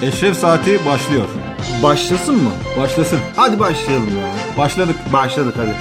Eşref Saati başlıyor. Başlasın mı? Başlasın. Hadi başlayalım ya. Başladık. Başladık hadi.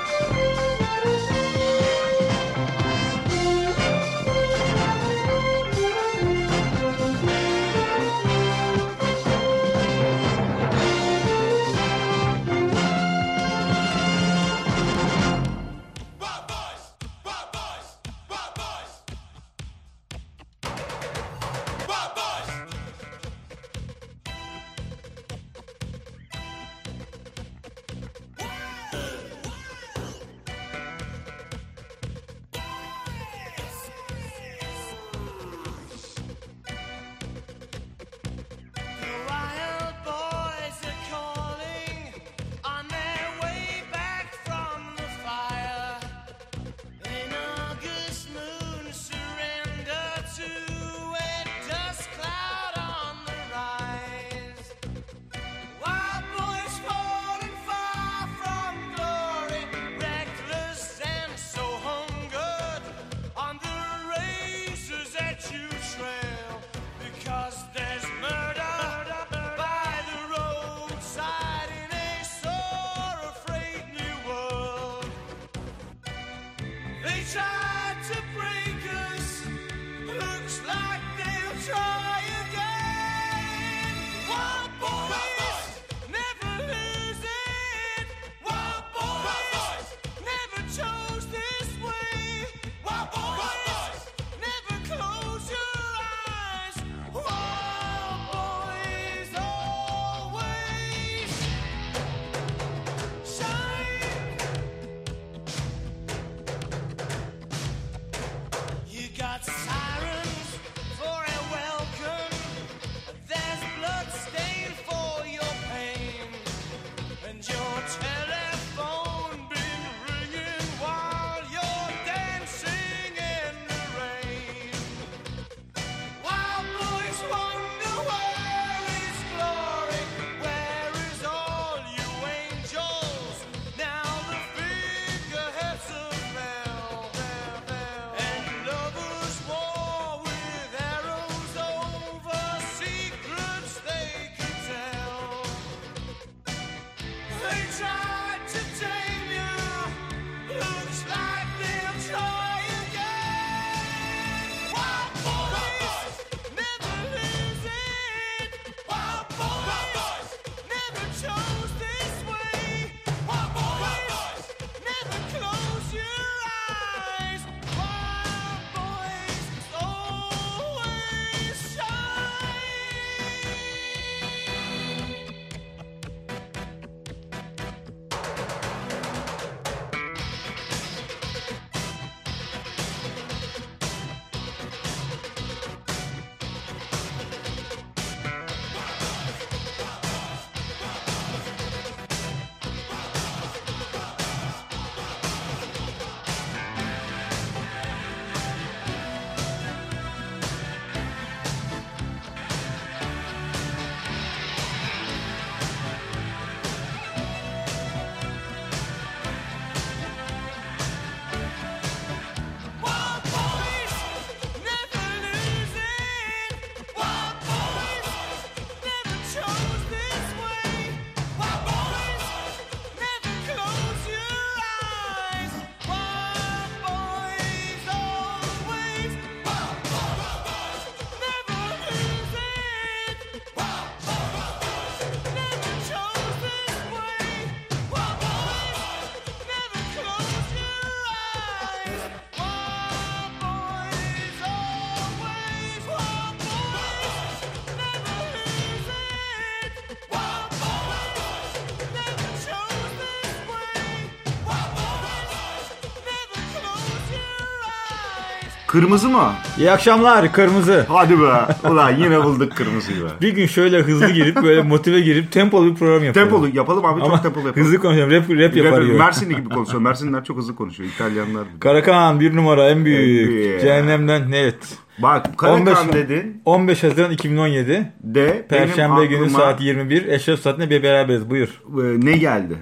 Kırmızı mı? İyi akşamlar kırmızı. Hadi be. Ulan yine bulduk kırmızıyı be. Bir gün şöyle hızlı girip böyle motive girip tempolu bir program yapalım. Tempolu yapalım abi. Ama çok tempolu yapalım. hızlı konuşalım. Rap yapar. Mersinli gibi konuşuyor. Mersinliler çok hızlı konuşuyor. İtalyanlar. Karakan bir numara en büyük. Cehennemden net. Bak Karakan dedin. 15 Haziran 2017. Perşembe günü saat 21. Eşref Saat'le bir beraberiz. Buyur. Ne geldi?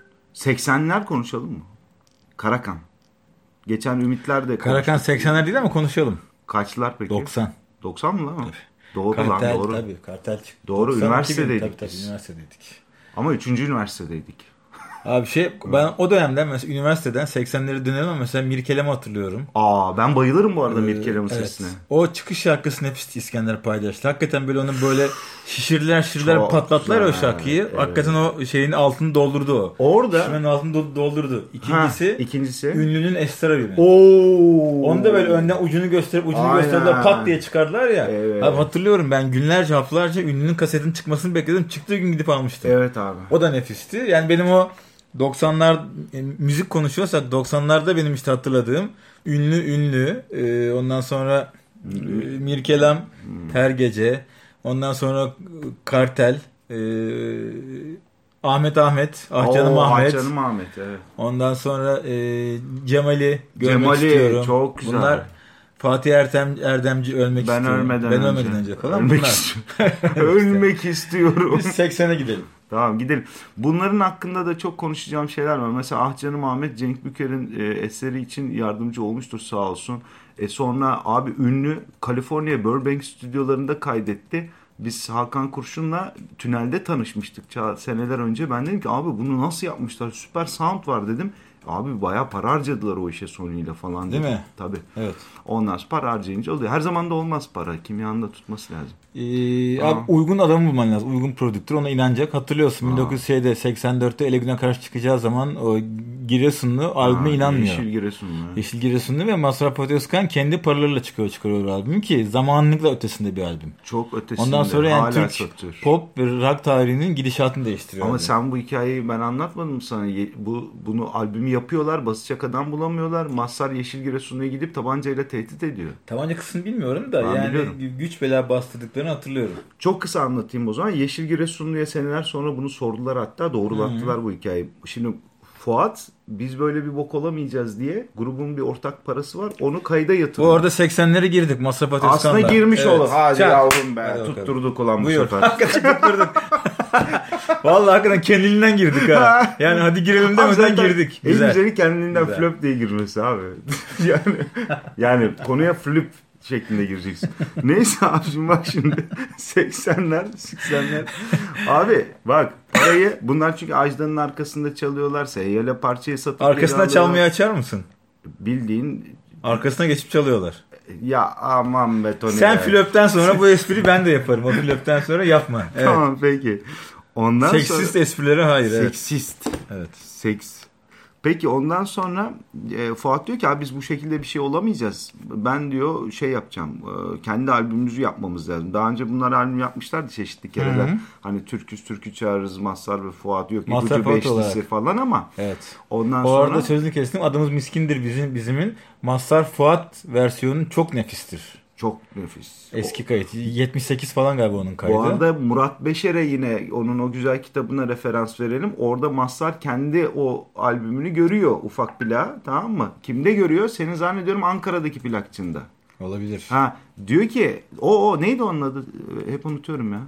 80'ler konuşalım mı? Karakan. Geçen Ümitler de Karakan 80'ler değil ama konuşalım. Kaçlar peki? 90. 90 mı lan? Doğru Kartel, lan doğru. Tabii Kartel çıktı. Doğru 92 üniversitedeydik Tabii biz. üniversitedeydik. Ama 3. üniversitedeydik. Abi ben o dönemden mesela üniversiteden 80'leri dönelim ama mesela Mirkelam'ı hatırlıyorum. Ben bayılırım bu arada Mirkelam'ın sesine. O çıkış şarkısı nefisti, İskender paylaştı. Hakikaten böyle onun böyle şişirdiler Çok patlattılar güzel, o şarkıyı. evet. Hakikaten o şeyin altını doldurdu o. Orada. Şişmenin altını doldurdu. İkincisi ünlünün Estar albümü. Onu da böyle önden ucunu gösterip gösterdiler, pat diye çıkardılar ya. Evet. Abi hatırlıyorum, ben günlerce haftalarca ünlünün kasetinin çıkmasını bekledim. Çıktığı gün gidip almıştım. Evet abi. O da nefisti. Yani benim o 90'lar müzik konuşuyorsak 90'larda benim işte hatırladığım ünlü ondan sonra Mirkelam, Her Gece, ondan sonra Kartel, Ahmet, Ah Canım Ahmet. Ah Canım Ahmet, evet. Ondan sonra Cemal'i görmek istiyorum. Çok güzel. Bunlar Fatih Erdemci ölmek ben istiyorum. Ölmeden önce falan. Ölmek istiyorum. Biz 80'e gidelim. Tamam gidelim. Bunların hakkında da çok konuşacağım şeyler var. Mesela Ah Canım Ahmet Cenk Büker'in eseri için yardımcı olmuştur sağ olsun. Sonra abi ünlü Kaliforniya Burbank stüdyolarında kaydetti. Biz Hakan Kurşun'la tünelde tanışmıştık seneler önce. Ben dedim ki abi bunu nasıl yapmışlar? Süper sound var dedim. Abi bayağı para harcadılar o işe Sony'yle falan. Değil mi? Tabii. Evet. Ondan sonra para harcayınca oluyor. Her zaman da olmaz para. Kimyanın da tutması lazım. Abi uygun adamı bulman lazım. Uygun prodüktör. Ona inanacak. Hatırlıyorsun 1984'te Ele Güne Karşı çıkacağı zaman o Giresunlu albüme inanmıyor. Yeşil Giresunlu ve Masraf Özkan kendi paralarıyla çıkarıyor albümü ki zamanlıkla ötesinde bir albüm. Çok ötesinde. Ondan sonra yani Türk satıyor. pop ve rock tarihinin gidişatını değiştiriyor. Ama sen bu hikayeyi ben anlatmadım mı sana? Bunu albümü yapıyorlar. Basacak adam bulamıyorlar. Mazhar Yeşil Giresunlu'ya gidip tabancayla tehdit ediyor. Tabanca kısmını bilmiyorum da ben biliyorum. Güç bela bastırdıklarını hatırlıyorum. Çok kısa anlatayım o zaman. Yeşil Giresunlu'ya seneler sonra bunu sordular, hatta doğrulattılar bu hikayeyi. Şimdi Fuat, biz böyle bir bok olamayacağız diye grubun bir ortak parası var. Onu kayda yatırdı. Bu arada 80'lere girdik. Masraf Özkan'da. Aslında girmiş olur. Hadi yavrum be. Hadi tutturduk ulan bu Buyur. sefer. Hakikaten tutturduk. Vallahi hakikaten kendiliğinden girdik ha. Yani hadi girelim demeden girdik. En güzeli kendiliğinden flop diye girmesi abi. yani konuya flip şeklinde gireceksin. Neyse abicim bak şimdi 80'ler. Abi bak parayı bunlar çünkü Ajda'nın arkasında çalıyorlar. Seyyale parçayı satıp arkasına çalmayı açar mısın? Bildiğin arkasına geçip çalıyorlar. Ya aman be Tony. Sen flop'ten sonra bu espriyi ben de yaparım. O flop'ten sonra yapma. Evet. Tamam peki. Ondan seksist sonra esprileri hayır. Seksist. Evet. Seks. Peki ondan sonra Fuat diyor ki abi biz bu şekilde bir şey olamayacağız. Ben diyor şey yapacağım. Kendi albümümüzü yapmamız lazım. Daha önce bunlar albüm yapmışlardı çeşitli kereler. Hı-hı. Hani Türkü çağırırız Mazhar ve Fuat yok. İpucu beşlisi falan ama. Evet. Ondan o sonra. Orada sözünü kestim. Adımız Miskindir bizimin. Mazhar Fuat versiyonu çok nefistir. Çok nefis. Eski kayıt. 78 falan galiba onun kaydı. Bu arada Murat Beşer'e yine onun o güzel kitabına referans verelim. Orada Mazhar kendi o albümünü görüyor ufak plağı, tamam mı? Kimde görüyor? Seni zannediyorum Ankara'daki plakçında. Olabilir. Diyor ki o neydi onun adı? Hep unutuyorum ya.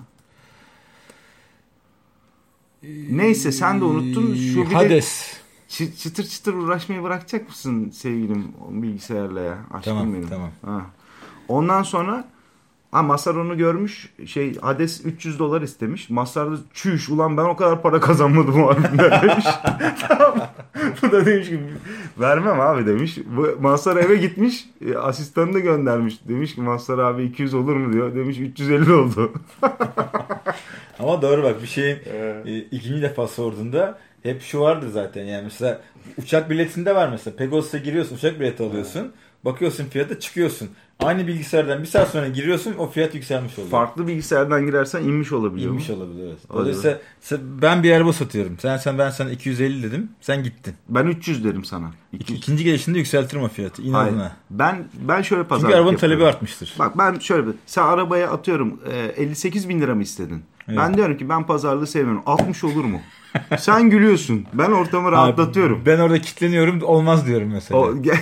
Neyse sen de unuttun. Şu Hades. Çıtır çıtır uğraşmayı bırakacak mısın sevgilim bilgisayarla ya? Aşkım benim. Tamam. Ondan sonra Mazhar onu görmüş. Hades $300 istemiş. Mazhar da çüş ulan ben o kadar para kazanmadım o albümde demiş. Tamam. Bu da demiş ki vermem abi demiş. Mazhar eve gitmiş. Asistanını da göndermiş. Demiş ki Mazhar abi 200 olur mu diyor. Demiş 350 oldu. Ama doğru bak bir şeyin ikinci defa sorduğunda hep şu vardır zaten. Yani mesela uçak biletinde var mesela. Pegasus'a giriyorsun, uçak bileti alıyorsun. Bakıyorsun fiyata, çıkıyorsun. Aynı bilgisayardan bir saat sonra giriyorsun, o fiyat yükselmiş oluyor. Farklı bilgisayardan girersen inmiş olabiliyor. İnmiş olabiliyor. Evet. Dolayısıyla ben bir araba satıyorum. Ben sana 250 dedim. Sen gittin. Ben 300 derim sana. İkinci gelişinde yükseltirim o fiyatı. İnadına. Ben şöyle pazarlık çünkü arabanın talebi artmıştır. Bak ben şöyle sen arabaya atıyorum 58 bin lira mı istedin? Evet. Ben diyorum ki ben pazarlığı sevmiyorum. 60 olur mu? Sen gülüyorsun. Ben ortamı rahatlatıyorum. Ben orada kilitleniyorum. Olmaz diyorum mesela.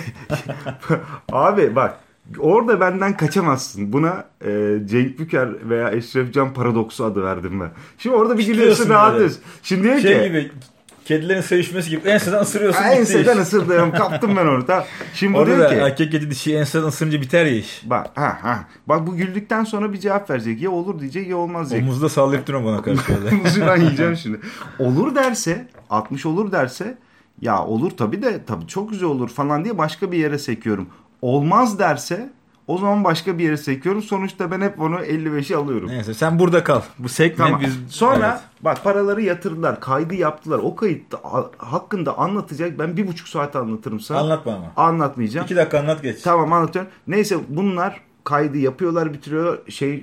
Abi bak. Orada benden kaçamazsın. Buna Cenk Büker veya Eşref Can paradoksu adı verdim ben. Şimdi orada bir gülüyorsun rahatız. Şimdi diyor ki. Gibi Kedilerin sevişmesi gibi enseden ısırıyorsun. Enseden ısırdım. Kaptım ben orada. Şimdi orada diyor ki. Erkek kedi dişi enseden ısırınca biter ya iş. Bak bu güldükten sonra bir cevap verecek. Ya olur diyecek ya olmaz diyecek. Omuzda sallayıp durma bana karşı. Omuzu ben yiyeceğim şimdi. Olur derse 60 olur derse ya olur tabii çok güzel olur falan diye başka bir yere sekiyorum. Olmaz derse o zaman başka bir yere sekiyorum. Sonuçta ben hep onu 55'i alıyorum. Neyse sen burada kal. Bu sekme tamam. biz... Sonra bak paraları yatırdılar. Kaydı yaptılar. O kayıt hakkında anlatacak. Ben 1,5 saat anlatırım sana. Anlatma ama. Anlatmayacağım. 2 dakika anlat geç. Tamam anlatıyorum. Neyse bunlar kaydı yapıyorlar bitiriyor.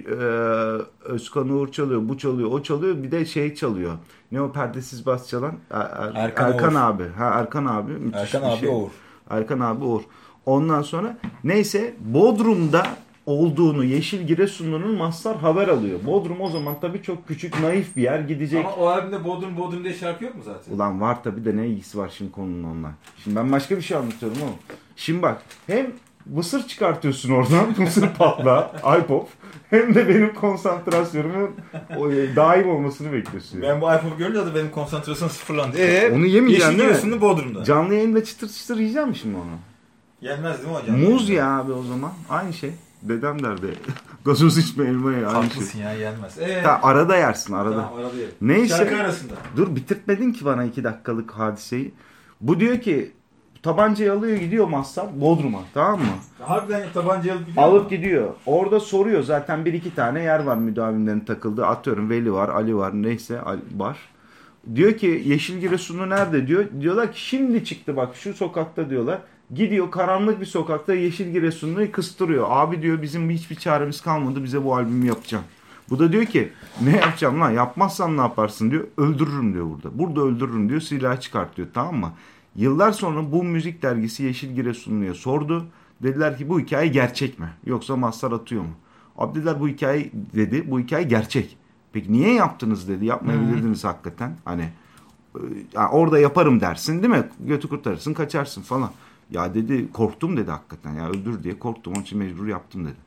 Özkan Uğur çalıyor. Bu çalıyor. O çalıyor. Bir de çalıyor. Ne o perdesiz bas çalan? Erkan abi. Erkan abi. Erkan abi Uğur. Erkan abi Uğur. Ondan sonra neyse Bodrum'da olduğunu Yeşil Giresunlu'nun Mazhar haber alıyor. Bodrum o zaman tabii çok küçük naif bir yer gidecek. Ama o albümde Bodrum diye şarkı yok mu zaten? Ulan var tabii de ne ilgisi var şimdi konunun onunla. Şimdi ben başka bir şey anlatıyorum oğlum. Şimdi bak hem mısır çıkartıyorsun oradan mısır patla iPop hem de benim konsantrasyonumun daim olmasını bekliyorsun. Ben bu iPop görünce de benim konsantrasyonum sıfırlandı. Onu yemeyeceksin değil mi? Yeşil Bodrum'da. Canlı yayında çıtır çıtır yiyeceğim mi şimdi onu? Yenmez değil mi hocam? Muz ya abi o zaman. Aynı şey. Dedem derdi. Gazoz içme elma ye. Aynı haklısın şey. ya yenmez. Arada yersin arada. Tamam arada yerim. Neyse. Şarkı arasında. Dur bitirtmedin ki bana 2 dakikalık hadiseyi. Bu diyor ki tabancayı alıyor gidiyor Mazhar Bodrum'a, tamam mı? Harbiden tabancayı alıp gidiyor. Alıp gidiyor. Orada soruyor zaten 1-2 tane yer var müdavimlerin takıldığı. Atıyorum Veli var, Ali var, neyse var. Diyor ki Yeşil Giresunlu nerede diyor. Diyorlar ki şimdi çıktı bak şu sokakta diyorlar. Gidiyor karanlık bir sokakta Yeşil Giresunlu'yu kıstırıyor. Abi diyor bizim hiçbir çaremiz kalmadı bize bu albümü yapacağım. Bu da diyor ki ne yapacağım lan yapmazsan ne yaparsın diyor. Öldürürüm diyor burada. Burada öldürürüm diyor silah çıkartıyor, tamam mı? Yıllar sonra bu müzik dergisi Yeşil Giresunlu'ya sordu. Dediler ki bu hikaye gerçek mi? Yoksa Mazhar atıyor mu? Abi dediler bu hikaye gerçek. Peki niye yaptınız dedi. Yapmayabilirdiniz hakikaten. Hani orada yaparım dersin değil mi? Götü kurtarırsın kaçarsın falan. Ya dedi korktum dedi hakikaten. Ya öldür diye korktum onun için mecbur yaptım dedi.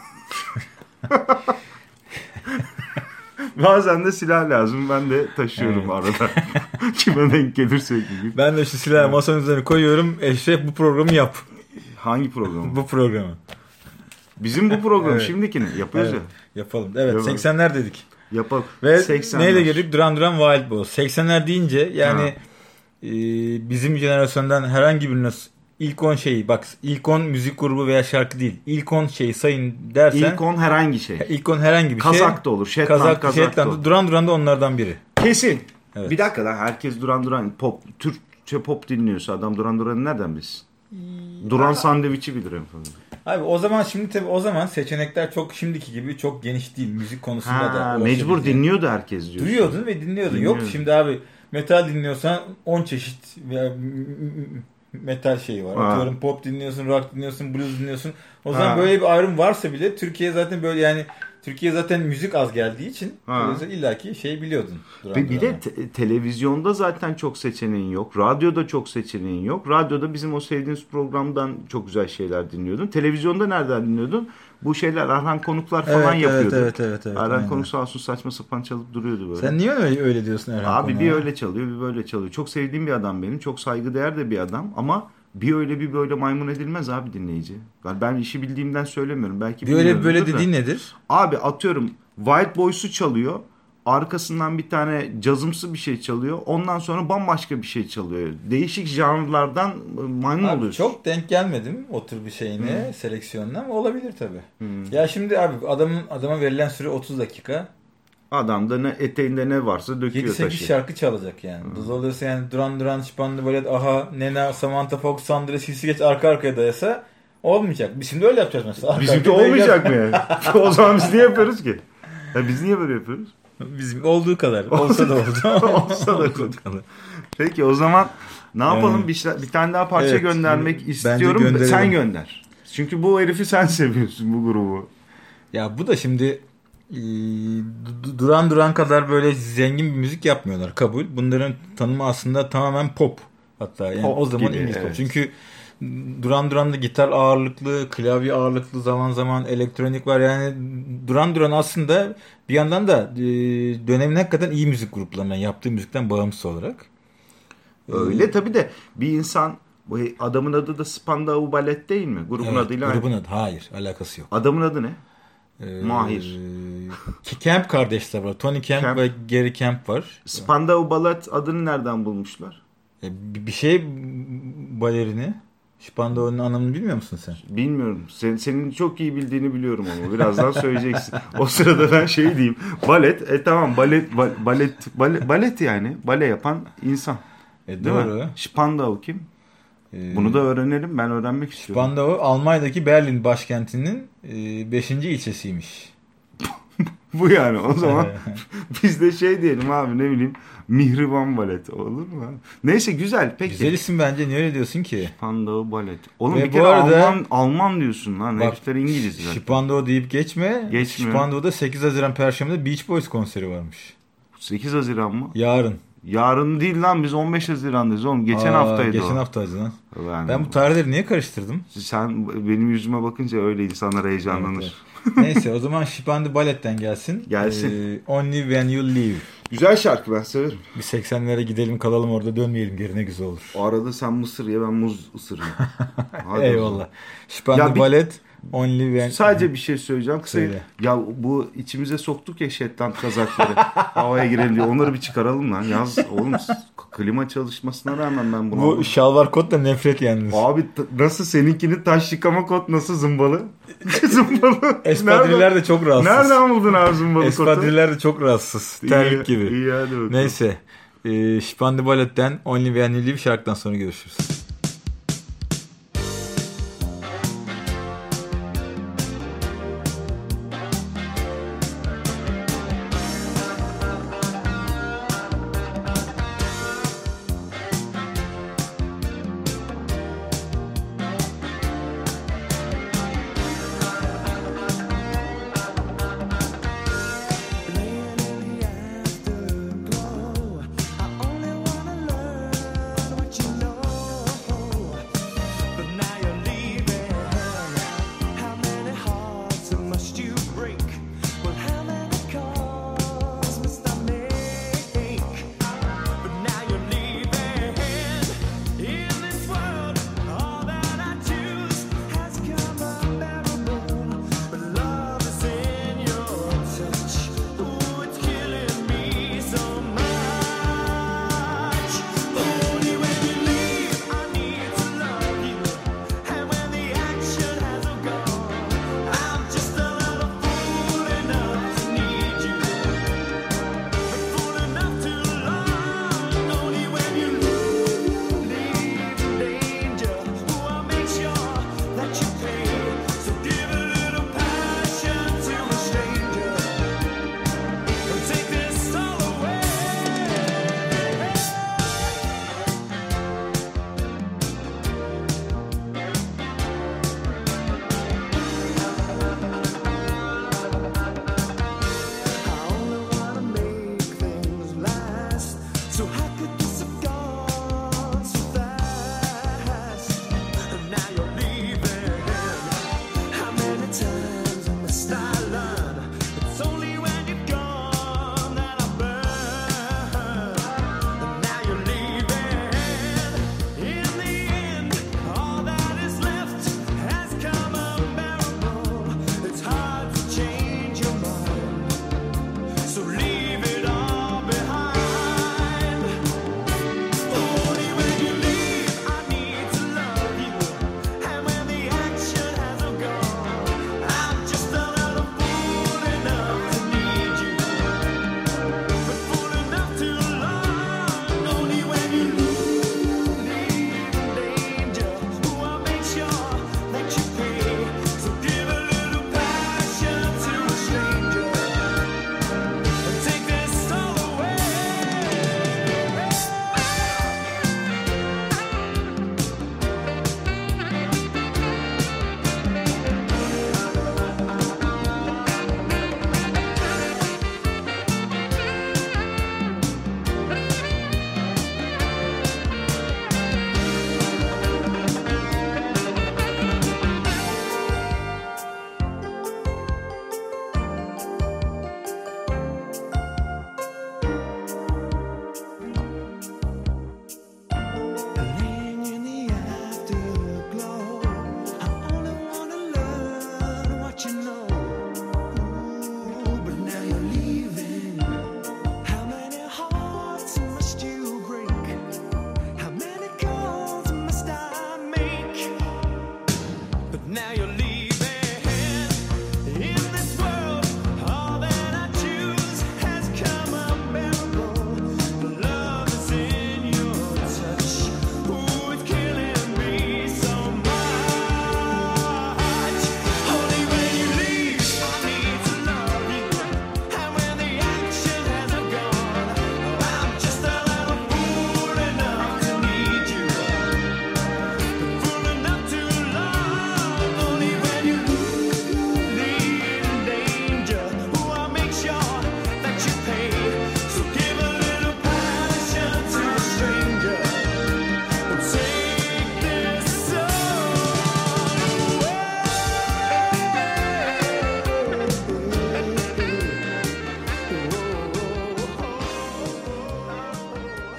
Bazen de silah lazım. Ben de taşıyorum arada. Kime denk gelirse gibi. Ben de şu silahı masanın üzerine koyuyorum. Eşref bu programı yap. Hangi programı? Bu programı. Bizim bu program şimdikini yapıyoruz ya. Yapalım. Evet 80'ler dedik. Yapalım. Ve 80'ler. Neyle girdik? Duran Duran Wild Boys. 80'ler deyince yani bizim jenerasyondan herhangi birine ilk 10 şeyi bak ilk 10 müzik grubu veya şarkı değil. İlk 10 şeyi sayın dersen. İlk 10 herhangi şey. İlk 10 herhangi bir Kazak şey. Kazak da olur. Kazak da olur. Duran Duran da onlardan biri. Kesin. Evet. Bir dakika lan herkes Duran Duran Türkçe pop dinliyorsa adam Duran Duran'ı nereden bilsin? Duran sandviçi bilir en fazla. Abi o zaman şimdi tabii o zaman seçenekler çok şimdiki gibi çok geniş değil müzik konusunda da. Mecbur dinliyordu herkes diyor. Duyuyordun ve dinliyordun. Yok şimdi abi metal dinliyorsan 10 çeşit metal şeyi var. Atıyorum pop dinliyorsun, rock dinliyorsun, blues dinliyorsun. O zaman böyle bir ayrım varsa bile Türkiye zaten böyle yani Türkiye zaten müzik az geldiği için illaki şey biliyordun. Bir de televizyonda zaten çok seçeneğin yok. Radyoda çok seçeneğin yok. Radyoda bizim o sevdiğimiz programdan çok güzel şeyler dinliyordun. Televizyonda nereden dinliyordun? Bu şeyler Arhan Konuklar falan yapıyordu. Evet. Arhan Konuk sağ olsun saçma sapan çalıp duruyordu böyle. Sen niye öyle diyorsun Arhan Konuk'a? Abi bir öyle çalıyor bir böyle çalıyor. Çok sevdiğim bir adam benim. Çok saygıdeğer de bir adam ama bir öyle bir böyle maymun edilmez abi dinleyici. Ben işi bildiğimden söylemiyorum. Belki bir öyle böyle dediğin nedir? Abi atıyorum Wild Boys'u çalıyor. Arkasından bir tane cazımsı bir şey çalıyor. Ondan sonra bambaşka bir şey çalıyor. Değişik janrlardan maymun oluyorsun. Çok denk gelmedim o tür bir şeyine, seleksiyonuna ama olabilir tabii. Ya şimdi abi adama verilen süre 30 dakika. Adam da eteğinde ne varsa döküyor taşı. 7-8 şarkı çalacak yani. Dolayısıyla yani Duran Duran, Şipanlı Ballet, Aha, Nena, Samantha Fox, Sandra, Sisi arka arkaya dayasa olmayacak. Biz şimdi öyle yapacağız mesela. Bizimki olmayacak mı yani? O zaman biz niye yapıyoruz ki? Ya biz niye böyle yapıyoruz? Bizim olduğu kadar. Olsa da oldu. Olsa da oldu. Peki o zaman ne yapalım? Bir tane daha parça göndermek istiyorum. Sen gönder. Çünkü bu herifi sen seviyorsun bu grubu. Ya bu da şimdi Duran kadar böyle zengin bir müzik yapmıyorlar. Kabul. Bunların tanımı aslında tamamen pop. Hatta yani pop o zaman İngiliz pop. Çünkü Duran'da gitar ağırlıklı, klavye ağırlıklı, zaman zaman elektronik var. Yani Duran aslında bir yandan da dönemin hakikaten iyi müzik gruplarından yaptığı müzikten bağımsız olarak. Öyle tabii de bir insan, bu adamın adı da Spandau Ballet değil mi? Grubun adıyla. Grubun adı. Hayır, alakası yok. Adamın adı ne? Mahir. Camp kardeşler var. Tony Camp ve Gary Camp var. Spandau Ballet adını nereden bulmuşlar? Bir şey balerini. Spandau'nun anlamını bilmiyor musun sen? Bilmiyorum. Senin çok iyi bildiğini biliyorum ama birazdan söyleyeceksin. O sırada ben şey diyeyim. Balet. Tamam, balet yani. Bale yapan insan. Doğru. Spandau kim? Bunu da öğrenelim. Ben öğrenmek istiyorum. Spandau Almanya'daki Berlin başkentinin 5. ilçesiymiş. Bu yani. O zaman biz de şey diyelim abi, ne bileyim, Mihriban Balet olur mu? Neyse, güzel. Peki. Güzel isim bence. Niye öyle diyorsun ki? Spandau Balet. Oğlum ve bir kere arada, Alman diyorsun lan. Herifler İngiliz zaten. Spandau deyip geçme. Spandau'da 8 Haziran Perşembe'de Beach Boys konseri varmış. 8 Haziran mı? Yarın. Yarın değil lan, biz 15 Haziran'dayız oğlum. Geçen haftaydı geçen haftaydı lan. Ben bu tarihleri niye karıştırdım? Sen benim yüzüme bakınca öyle insanlar heyecanlanır. Evet. Neyse, o zaman Spandau Ballet'ten gelsin. Only When You Leave. Güzel şarkı, ben severim. Bir 80'lere gidelim kalalım orada, dönmeyelim geri, ne güzel olur. O arada sen mısır ye, ben muz ısırayım. Eyvallah. Spandau Ballet Only When... Sadece bir şey söyleyeceğim. Kısa. Ya bu içimize soktuk ya Shetland kazakları. Havaya girelim diye. Onları bir çıkaralım lan. Yaz oğlum, klima çalışmasına rağmen ben bunu... Bu şalvar kot da nefret yalnız. Abi nasıl seninkini taş yıkama kot nasıl zımbalı? Zımbalı. Espadriller de çok rahatsız. Nereden buldun abi zımbalı kotu? Espadriller de çok rahatsız. Terlik gibi. İyi, hadi bakalım. Neyse. Spandau Ballet'ten Only When You Leave şarkıdan sonra görüşürüz.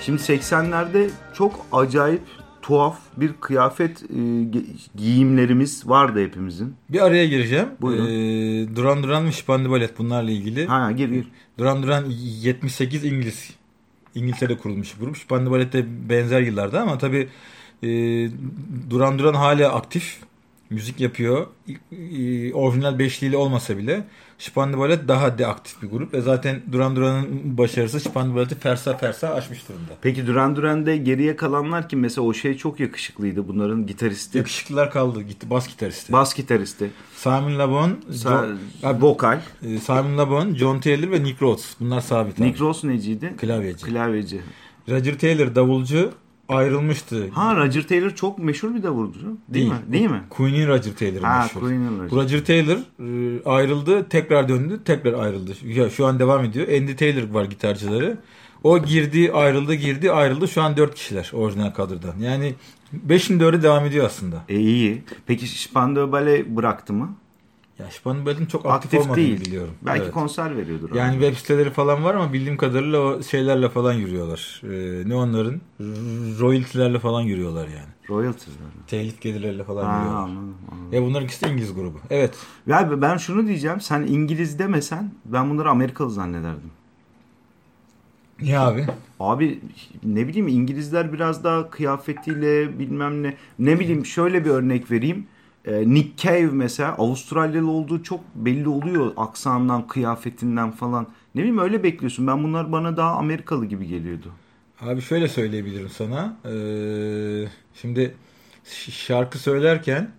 Şimdi 80'lerde çok acayip tuhaf bir kıyafet giyimlerimiz vardı hepimizin. Bir araya gireceğim. Buyurun. Duran Duran ve Spandau Ballet bunlarla ilgili. Ha, gir. Duran Duran 78 İngiltere'de kurulmuş bir grup. Spandau Ballet de benzer yıllarda ama tabii Duran Duran hala aktif. Müzik yapıyor. Orijinal beşliğiyle olmasa bile Spandau Ballet daha aktif bir grup. Zaten Duran Duran'ın başarısı Spandau Ballet'i fersa aşmış durumda. Peki Duran Duran'da geriye kalanlar kim? Mesela o çok yakışıklıydı. Bunların gitaristi. Yakışıklılar kaldı. Bas gitaristi. Simon Le Bon. Vokal. Simon Le Bon, John Taylor ve Nick Rhodes. Bunlar sabit. Nick Rhodes neciydi? Klavyeci. Roger Taylor davulcu. Ayrılmıştı. Roger Taylor çok meşhur bir davulcu. Değil mi? Queen'in Roger Taylor'ı meşhur. Roger Taylor ayrıldı, tekrar döndü, tekrar ayrıldı. Ya şu an devam ediyor. Andy Taylor var gitarcıları. O girdi, ayrıldı. Şu an 4 kişiler orijinal kadrodan. Yani 5'in 4'ü devam ediyor aslında. İyi. Peki Spandau Ballet bıraktı mı? Ya Spandau Ballet'in çok aktif olmadığını değil. Biliyorum. Belki konser veriyordur. Yani web siteleri falan var ama bildiğim kadarıyla o şeylerle falan yürüyorlar. Ne onların? Royalty'lerle falan yürüyorlar yani. Royalty'lerle. Telif gelirlerle falan yürüyorlar. Anladım. Ya bunların ikisi de İngiliz grubu. Evet. Ya ben şunu diyeceğim. Sen İngiliz demesen ben bunları Amerikalı zannederdim. Ya abi? Abi ne bileyim İngilizler biraz daha kıyafetiyle bilmem ne. Ne bileyim şöyle bir örnek vereyim. Nick Cave mesela Avustralyalı olduğu çok belli oluyor aksanından, kıyafetinden falan. Ne bileyim öyle bekliyorsun. Bunlar bana daha Amerikalı gibi geliyordu. Abi şöyle söyleyebilirim sana. Şimdi şarkı söylerken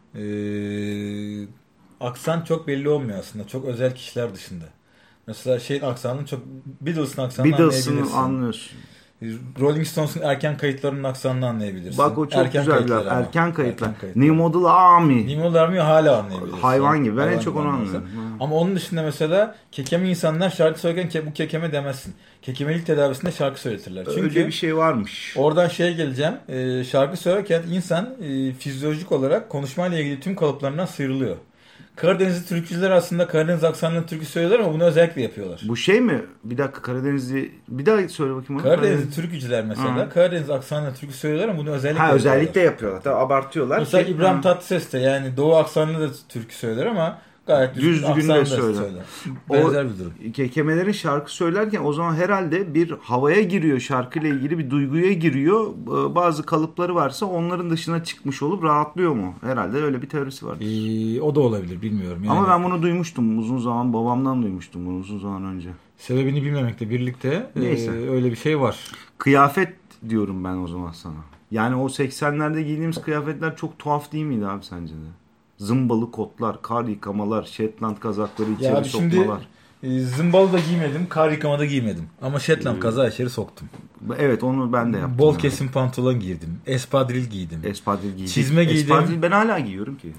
aksan çok belli olmuyor aslında. Çok özel kişiler dışında. Mesela aksanını çok Beatles'ın aksanını anlıyorsun. Rolling Stones'un erken kayıtlarının aksanını anlayabilirsin. Bak o çok güzel bir erken kayıtlar. New Model Army hala anlayabilirsin. Hayvan gibi. Ben en çok onu anlıyorum. Ama onun dışında mesela kekeme insanlar şarkü söylerken bu kekeme demezsin. Kekemelik tedavisinde şarkı söyletirler. Çünkü öyle bir şey varmış. Oradan geleceğim. Şarkı söylerken insan fizyolojik olarak konuşmayla ilgili tüm kalıplarından sıyrılıyor. Karadenizli türkücüler aslında Karadeniz aksanlı türkü söylüyorlar ama bunu özellikle yapıyorlar. Bu mi? Bir dakika Karadenizli... Bir daha söyle bakayım onu. Karadenizli türkücüler mesela Karadeniz aksanlı türkü söylüyorlar ama bunu özellikle yapıyorlar. Tabii abartıyorlar. Mesela İbrahim Tatlıses de yani Doğu aksanlı da türkü söyler ama gayet düzgün de söyler. Benzer bir durum. Kekemelerin şarkı söylerken o zaman herhalde bir havaya giriyor, şarkıyla ilgili bir duyguya giriyor. Bazı kalıpları varsa onların dışına çıkmış olup rahatlıyor mu? Herhalde öyle bir teorisi var. O da olabilir, bilmiyorum. Yani, ama ben bunu duymuştum uzun zaman, babamdan duymuştum bunu uzun zaman önce. Sebebini bilmemekle birlikte öyle bir şey var. Kıyafet diyorum ben o zaman sana. Yani o 80'lerde giydiğimiz kıyafetler çok tuhaf değil miydi abi sence de? Zımbalı kotlar, kar yıkamalar, Shetland kazakları içeri sokmalar. Şimdi zımbalı da giymedim, kar yıkamada giymedim. Ama Shetland kazağı içeri soktum. Evet, onu ben de yaptım. Bol kesim pantolon giydim. Espadril giydim. Çizme giydim. Espadril ben hala giyiyorum ki.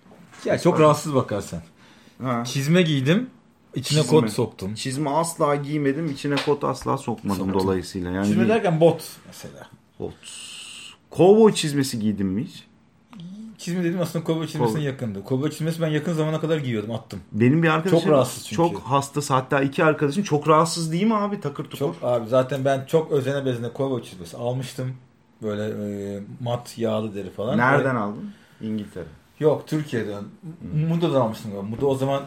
Ya çok rahatsız bakarsan. Çizme giydim. İçine kot soktum. Çizme asla giymedim. İçine kot asla sokmadım dolayısıyla. Yani çizme derken bot mesela. Bot. Kovboy çizmesi giydin mi hiç? Çizme dedim aslında kovboy çizmesine yakındı. Kovboy çizmesi ben yakın zamana kadar giyiyordum, attım. Benim bir arkadaşım çok rahatsız çünkü. Çok hastası, hatta 2 arkadaşım çok rahatsız değil mi abi, takır tukur? Çok abi, zaten ben çok özene bezene kovboy çizmesi almıştım. Böyle mat yağlı deri falan. Nereden aldın? İngiltere. Yok, Türkiye'den. Muda'dan almıştım galiba. Muda o zaman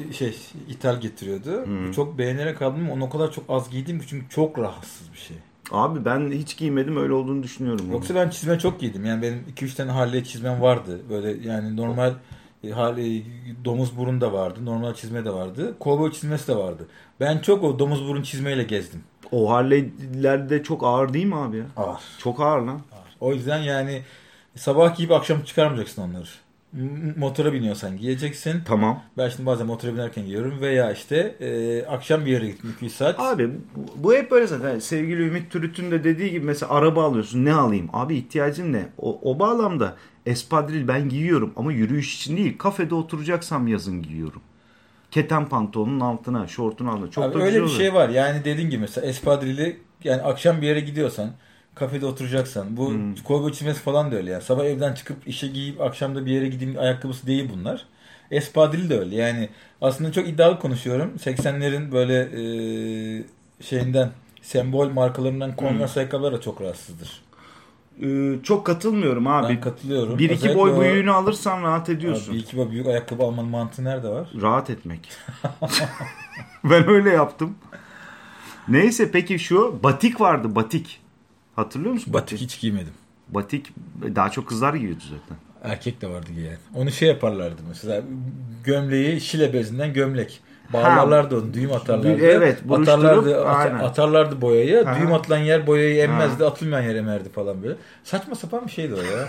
ithal getiriyordu. Çok beğenerek aldım. Onu o kadar çok az giydim ki çünkü çok rahatsız bir şey. Abi ben hiç giymedim, öyle olduğunu düşünüyorum. Yoksa ben çizme çok giydim. Yani benim 2-3 tane Harley çizmem vardı. Böyle yani normal Harley domuz burun da vardı. Normal çizme de vardı. Kovboy çizmesi de vardı. Ben çok o domuz burun çizmeyle gezdim. O Harley'ler de çok ağır değil mi abi ya? Ağır. Çok ağır lan. Ağır. O yüzden yani sabah giyip akşam çıkarmayacaksın onları. Motora biniyorsan giyeceksin. Tamam. Ben şimdi bazen motora binerken giyiyorum veya akşam bir yere gittim 2 saat. Abi bu hep böyle zaten. Sevgili Ümit Türüt'ün de dediği gibi mesela araba alıyorsun, ne alayım? Abi ihtiyacın ne? O bağlamda espadril ben giyiyorum ama yürüyüş için değil. Kafede oturacaksam yazın giyiyorum. Keten pantolonun altına, şortun altına. Çok abi da öyle güzel bir oluyor. şey var. Yani dediğin gibi mesela espadrili, yani akşam bir yere gidiyorsan, kafede oturacaksan, bu kovboy çizmesi falan da öyle yani. Sabah evden çıkıp işe giyip akşamda bir yere gideyim ayakkabısı değil bunlar. Espadril de öyle. Yani aslında çok iddialı konuşuyorum. 80'lerin böyle sembol markalarından Converse ayakkabılar da çok rahatsızdır. Çok katılmıyorum abi. Ben katılıyorum. 1-2 boy büyüğünü alırsan rahat ediyorsun. 1-2 boy büyük ayakkabı almanın mantığı nerede var? Rahat etmek. Ben öyle yaptım. Neyse peki şu batik vardı, batik. Hatırlıyor musun? Batik hiç giymedim. Batik daha çok kızlar giyiyordu zaten. Erkek de vardı giyen. Onu şey yaparlardı mesela, gömleği şile bezinden gömlek. Bağlarlardı onu, düğüm atarlardı. Evet, atarlardı boyayı. Ha. Düğüm atılan yer boyayı emmezdi, atılmayan yer emerdi falan böyle. Saçma sapan bir şeydi o ya.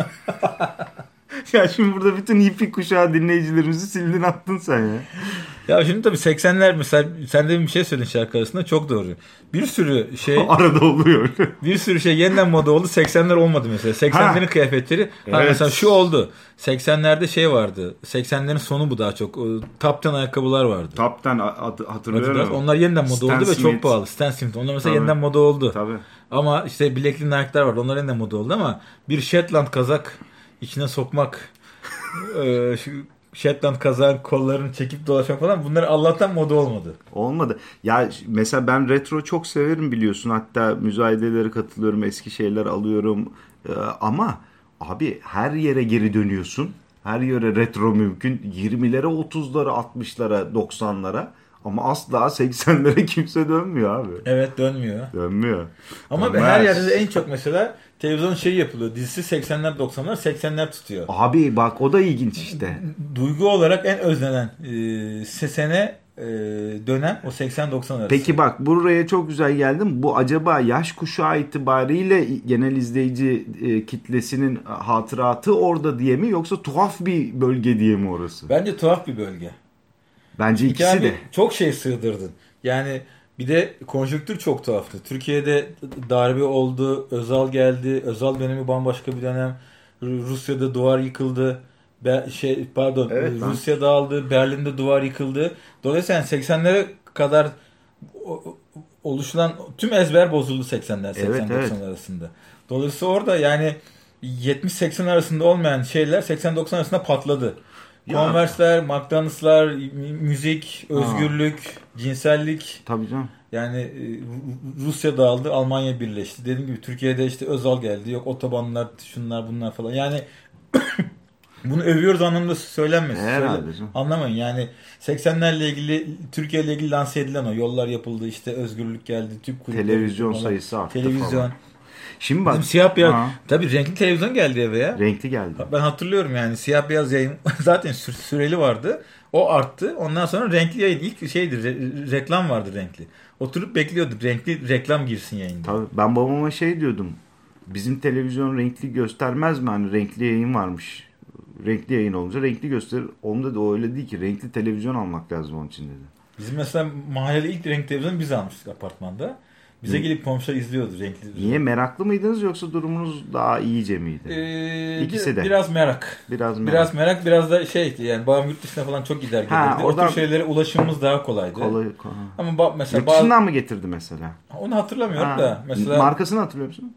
Ya şimdi burada bütün hippie kuşağı dinleyicilerimizi sildin attın sen ya. Ya şimdi tabii 80'ler mesela, sen de bir şey söyledin şarkı arasında, çok doğru. Bir sürü şey arada oluyor. Bir sürü şey yeniden moda oldu. 80'ler olmadı mesela. 80'lerin kıyafetleri. Evet. Mesela şu oldu. 80'lerde şey vardı. 80'lerin sonu bu daha çok. Top 10 ayakkabılar vardı. Top 10 hatırlıyorum. Onlar yeniden moda Stan oldu Smith. Ve çok pahalı. Stan Smith. Onlar mesela yeniden moda oldu. Tabii. Ama işte bilekli Nike'lar vardı. Onlar yeniden moda oldu ama bir Shetland kazak içine sokmak şu Shetland kazağın kollarını çekip dolaşmak falan, bunlar Allah'tan moda olmadı. Olmadı. Ya mesela ben retro çok severim biliyorsun. Hatta müzayedelere katılıyorum. Eski şeyler alıyorum. Ama abi her yere geri dönüyorsun. Her yere retro mümkün. 20'lere, 30'lara, 60'lara, 90'lara. Ama asla 80'lere kimse dönmüyor abi. Evet, dönmüyor. Ama her yerde en çok mesela televizyon şeyi yapılıyor. Dizisi 80'ler 90'lar, 80'ler tutuyor. Abi bak o da ilginç işte. Duygu olarak en özlenen sene dönem o 80-90 arası. Peki bak buraya çok güzel geldim. Bu acaba yaş kuşağı itibariyle genel izleyici kitlesinin hatıratı orada diye mi, yoksa tuhaf bir bölge diye mi orası? Bence tuhaf bir bölge. Bence ikisi de. Çok şey sığdırdın. Yani bir de konjonktür çok tuhaftı. Türkiye'de darbe oldu, Özal geldi. Özal dönemi bambaşka bir dönem. Rusya'da duvar yıkıldı. Rusya dağıldı, Berlin'de duvar yıkıldı. Dolayısıyla 80'lere kadar oluşulan tüm ezber bozuldu 80'ler, 80-90 arasında. Dolayısıyla orada yani 70-80 arasında olmayan şeyler 80-90 arasında patladı. Converse'ler, McDonald's'lar, müzik, özgürlük, cinsellik. Tabii canım. Yani Rusya dağıldı, Almanya birleşti. Dediğim gibi Türkiye'de işte Özal geldi. Yok otobanlar, şunlar bunlar falan. Yani bunu övüyoruz anlamında söylenmesin. Anlamayın yani 80'lerle ilgili, Türkiye ile ilgili lanse edilen o yollar yapıldı, işte özgürlük geldi, tüp kulüpleri, televizyon sayısı arttı falan. Şimdi bak, bizim siyah beyaz tabii renkli televizyon geldi eve ya. Renkli geldi. Ben hatırlıyorum yani siyah beyaz yayın zaten süreli vardı. O arttı. Ondan sonra renkli yayın ilk şeydi, reklam vardı renkli. Oturup bekliyorduk renkli reklam girsin yayında. Tabii ben babama şey diyordum. Bizim televizyon renkli göstermez mi? Hani renkli yayın varmış. Renkli yayın olunca renkli gösterir. Onda da o öyle değil ki. Renkli televizyon almak lazım onun için dedi. Bizim mesela mahallede ilk renkli televizyon biz almıştık apartmanda. Bize gelip komşular izliyordu renkli. Niye? Meraklı mıydınız yoksa durumunuz daha iyice miydi? İkisi de. Biraz merak. Biraz da şeydi yani babam yurt dışına falan çok gider gelirdi. O tür şeylere ulaşımımız daha kolaydı. Ama mesela yurt dışından mı getirdi mesela? Onu hatırlamıyorum da. Mesela markasını hatırlıyor musun?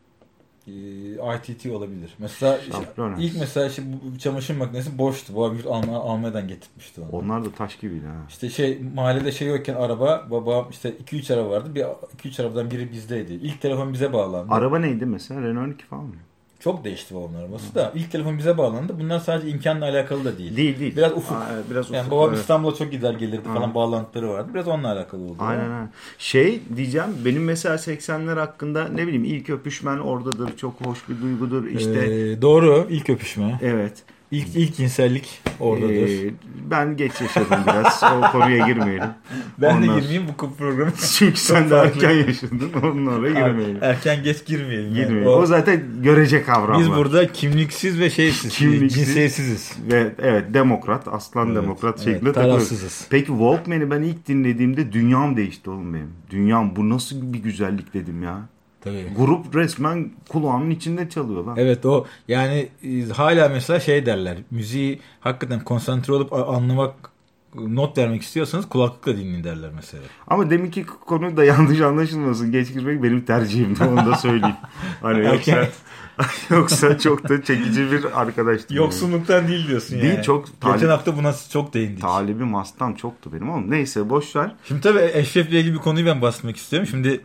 ITT olabilir. Mesela ilk mesela bu çamaşır makinesi boştu. Babam Almanya'dan getirmişti onu. Onlar da taş gibiydi ha. İşte mahallede şey yokken araba, babam işte 2-3 araba vardı. 2-3 arabadan biri bizdeydi. İlk telefon bize bağlandı. Araba neydi mesela? Renault 12 falan mı? Çok değişti babamın arabası da. İlk telefon bize bağlandı. Bunlar sadece imkanla alakalı da değil. Değil. Biraz ufuk. Yani babam İstanbul'a çok gider gelirdi falan, bağlantıları vardı. Biraz onunla alakalı oldu. Aynen. Şey diyeceğim, benim mesela 80'ler hakkında ne bileyim ilk öpüşmen oradadır. Çok hoş bir duygudur. İşte doğru, ilk öpüşme. Evet. İlk cinsellik oradadır. Ben geç yaşadım biraz. O konuya girmeyelim. Ben de girmeyeyim bu programı. Çünkü sen de erken yaşadın. Oraya girmeyelim. Erken geç girmeyelim. Yani. O zaten görecek kavramlar. Biz burada kimliksiz ve cinsiyetsiziz. Ve evet demokrat, aslan demokrat şeklinde tarafsızız. Peki Walkman'i ben ilk dinlediğimde dünyam değişti oğlum benim. Dünyam, bu nasıl bir güzellik dedim ya. Tabii. Grup resmen kulağımın içinde çalıyor lan. Evet, o yani hala mesela şey derler. Müziği hakikaten konsantre olup anlamak, not vermek istiyorsanız kulaklıkla dinleyin derler mesela. Ama deminki konu da yanlış anlaşılmasın. Geç girmek benim tercihimdi, onu da söyleyeyim. Hani yoksa çok da çekici bir arkadaştım. Yoksunluktan değil diyorsun yani. Değil, çok. Geçen hafta buna çok değindik. Talibim hastam çoktu benim ama neyse boş ver. Şimdi tabii Eşref'le ilgili bir konuyu ben bahsetmek istiyorum. Şimdi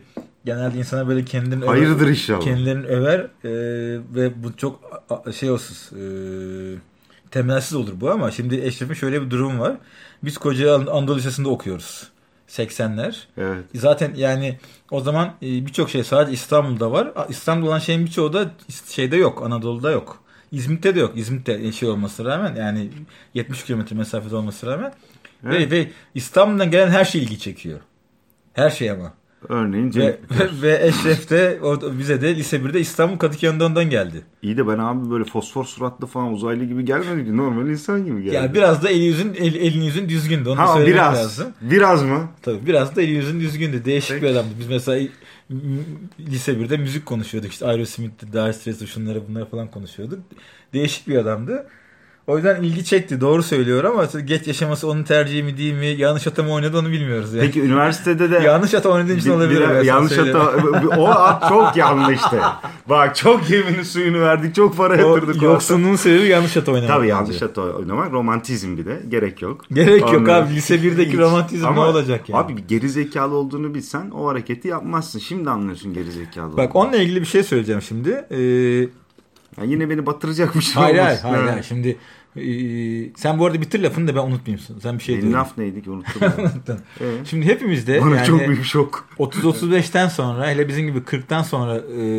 genelde insana böyle kendilerini hayırdır inşallah. Kendilerini över ve bu çok şey olsun temelsiz olur bu ama şimdi Eşref'in şöyle bir durum var. Biz Kocaeli Anadolu Lisesi'nde okuyoruz. 80'ler. Evet. Zaten yani o zaman birçok şey sadece İstanbul'da var. İstanbul'da olan şeyin birçoğu da şeyde yok. Anadolu'da yok. İzmit'te de yok. İzmit'te şey olmasına rağmen yani 70 kilometre mesafede olmasına rağmen evet. ve İstanbul'dan gelen her şey ilgi çekiyor. Her şey ama. Örneğin ve Eşref de bize de lise 1'de İstanbul Kadıköy Anadolu'dan geldi. İyi de ben abi böyle fosfor suratlı falan uzaylı gibi gelmedi ki. Normal insan gibi geldi. Ya biraz da elin yüzün düzgündü. Onu söylemek lazım. Biraz mı? Tabii biraz da elin yüzün düzgündü. Değişik bir adamdı. Biz mesela lise 1'de müzik konuşuyorduk. İşte Aerosmith'ti, Dire Straits'ti, bunları falan konuşuyorduk. Değişik bir adamdı. O yüzden ilgi çekti. Doğru söylüyor ama geç yaşaması onun tercihi mi değil mi? Yanlış hata mı oynadı onu bilmiyoruz. Yani. Peki üniversitede de... yanlış hata oynadığın için olabilir. Yanlış hata... O at çok yanlıştı. Bak çok yemini suyunu verdik. Çok para yatırdık. Yoksunluğun sebebi yanlış hata oynamak. Tabii yanlış hata oynamak. Romantizm bir de. Gerek yok. Gerek yok abi. Lise 1'deki romantizm ne olacak yani? Abi geri zekalı olduğunu bilsen o hareketi yapmazsın. Şimdi anlıyorsun geri zekalı olduğunu. Bak onunla ilgili bir şey söyleyeceğim şimdi. Yani yine beni batıracakmış. Hayır. Şimdi sen bu arada bitir lafını da ben unutmayayım. Sen bir şey diyordun. Laf neydi ki unuttum. Şimdi hepimizde bana yani çok büyük şok. 30-35'ten sonra hele bizim gibi 40'tan sonra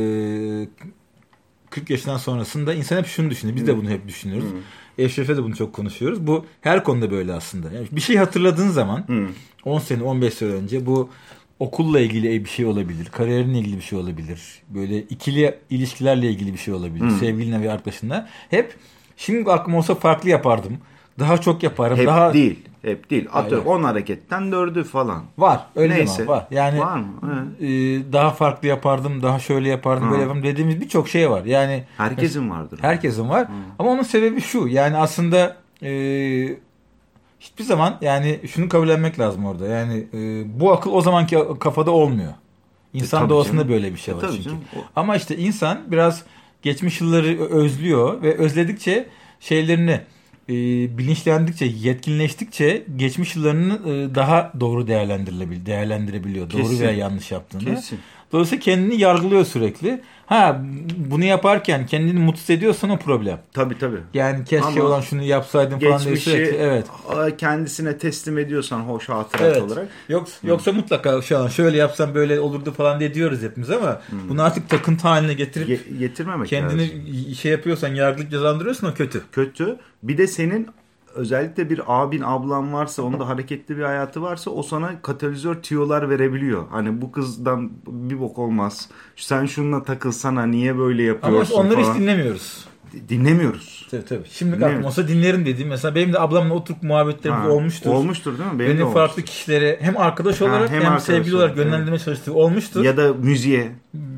40 yaşından sonrasında insan hep şunu düşünüyor. Biz de bunu hep düşünüyoruz. Eşref'e de bunu çok konuşuyoruz. Bu her konuda böyle aslında. Yani bir şey hatırladığın zaman 10 sene 15 sene önce bu okulla ilgili bir şey olabilir. Kariyerinle ilgili bir şey olabilir. Böyle ikili ilişkilerle ilgili bir şey olabilir. Sevgilinle ve arkadaşınla. Hep şimdi aklım olsa farklı yapardım. Daha çok yaparım. Hep değil. Atıyorum 10 hareketten 4'ü falan. Var. Öyle var. Yani var mı? Daha farklı yapardım. Daha şöyle yapardım. Böyle yapardım dediğimiz birçok şey var. Yani herkesin vardır. Herkesin var. Ama onun sebebi şu. Yani aslında hiçbir zaman yani şunu kabullenmek lazım orada. Yani bu akıl o zamanki kafada olmuyor. İnsan doğasında canım. Böyle bir şey var çünkü. Canım. Ama işte insan biraz geçmiş yılları özlüyor ve özledikçe şeylerini bilinçlendikçe, yetkinleştikçe geçmiş yıllarını daha doğru değerlendirebiliyor. Kesin. Doğru veya yanlış yaptığını. Kesin. Dolayısıyla kendini yargılıyor sürekli. Bunu yaparken kendini mutsuz ediyorsan o problem. Tabii. Yani keşke olan şunu yapsaydım falan diye sürekli. Evet. Kendisine teslim ediyorsan hoş hatırat olarak. Yoksa mutlaka şu an şöyle yapsam böyle olurdu falan diye diyoruz hepimiz ama bunu artık takıntı haline getirip getirmemek kendini lazım. Şey yapıyorsan yargılayıp cezalandırıyorsan o kötü. Kötü. Bir de senin özellikle bir abin ablan varsa onun da hareketli bir hayatı varsa o sana katalizör tüyolar verebiliyor. Hani bu kızdan bir bok olmaz. Sen şununla takılsana niye böyle yapıyorsun ama onları falan. Hiç dinlemiyoruz. Dinlemiyoruz. Tabii. Şimdi aklım olsa dinlerim dediğim. Mesela benim de ablamla oturup muhabbetlerimiz olmuştur. Olmuştur değil mi? Benim farklı kişilere hem arkadaş olarak hem sevgili olarak yönlendirmeye çalıştığı olmuştur. Ya da müziğe.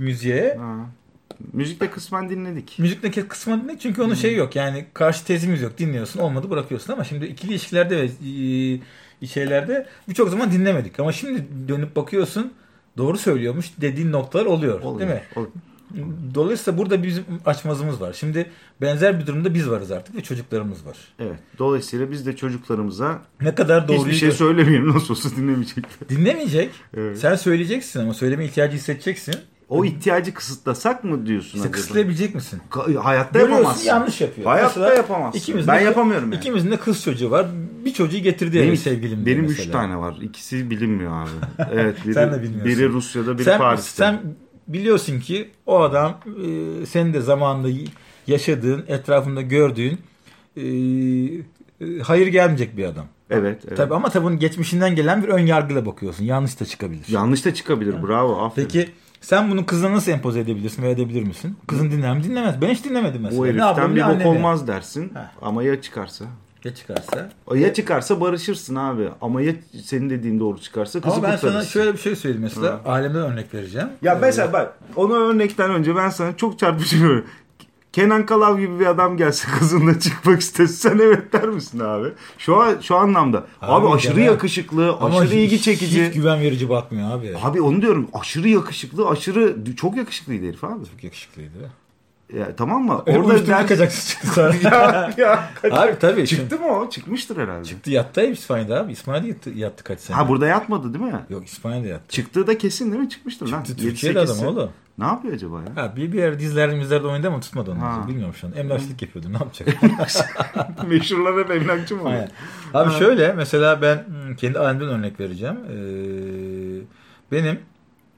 Müzikte kısmen dinledik. Müzikte kısmen dinledik çünkü onun şeyi yok. Yani karşı tezimiz yok. Dinliyorsun olmadı bırakıyorsun ama şimdi ikili ilişkilerde ve şeylerde birçok zaman dinlemedik. Ama şimdi dönüp bakıyorsun doğru söylüyormuş dediğin noktalar oluyor. Değil mi? Oluyor. Dolayısıyla burada bizim açmazımız var. Şimdi benzer bir durumda biz varız artık ve çocuklarımız var. Evet. Dolayısıyla biz de çocuklarımıza ne kadar doğruyu hiçbir şey söylemeyelim. Nasıl olsa dinlemeyecekler. Dinlemeyecek. Evet. Sen söyleyeceksin ama söyleme ihtiyacı hissedeceksin. O ihtiyacı kısıtlasak mı diyorsun acaba? Kısıtlayabilecek misin? Hayatta yapamazsın. Yanlış yapıyor. Hayatta yapamazsın. Ben yapamıyorum yani. İkimizin de kız çocuğu var. Bir çocuğu getirdi eve sevgilim diye benim mesela. 3 tane var. İkisi bilinmiyor abi. Evet. Sen de bilmiyorsun. Biri Rusya'da, biri Paris'te. Sen biliyorsun ki o adam senin de zamanında yaşadığın, etrafında gördüğün hayır gelmeyecek bir adam. Evet. Tabii ama bunun geçmişinden gelen bir ön yargıyla bakıyorsun. Yanlış da çıkabilir. Yani. Bravo. Aferin. Peki sen bunu kızına nasıl empoze edebilirsin veya edebilir misin? Kızın dinler mi? Dinlemez. Ben hiç dinlemedim mesela. O heriften bir bok olmaz dersin. Ama ya çıkarsa? Ya çıkarsa barışırsın abi. Ama ya senin dediğin doğru çıkarsa kızı kurtarırsın. Ama ben sana şöyle bir şey söyleyeyim mesela. Alemden örnek vereceğim. Ya mesela bak onu örnekten önce ben sana çok çarpıcı bir Kenan Kalav gibi bir adam gelse kızınla çıkmak istese sen evet der misin abi? Şu anlamda. Abi aşırı yakışıklı, aşırı ilgi çekici. Hiç güven verici bakmıyor abi. Abi onu diyorum. Aşırı yakışıklı, çok yakışıklıydı herif abi. Çok yakışıklıydı. Ya, tamam mı? Orada kaçacaksın çıktı sonra. Abi tabii. Çıktı mı o? Çıkmıştır herhalde. Çıktı, yattı İspanya'da abi. İspanya'da yattı kaç sene. Ha, burada yatmadı değil mi? Yok, İspanya'da yattı. Çıktığı da kesin değil mi? Çıkmıştır çıktı lan. Çıktı, Türkiye'de adam oğlum. Ne yapıyor acaba ya? Ha, bir yer dizilerde oynadı ama tutmadı onu. Bilmiyorum şu an. Emlakçılık yapıyordu. Ne yapacak? Meşhurlar hep emlakçı mı oluyor? Abi şöyle, mesela ben kendi ailemden örnek vereceğim. Benim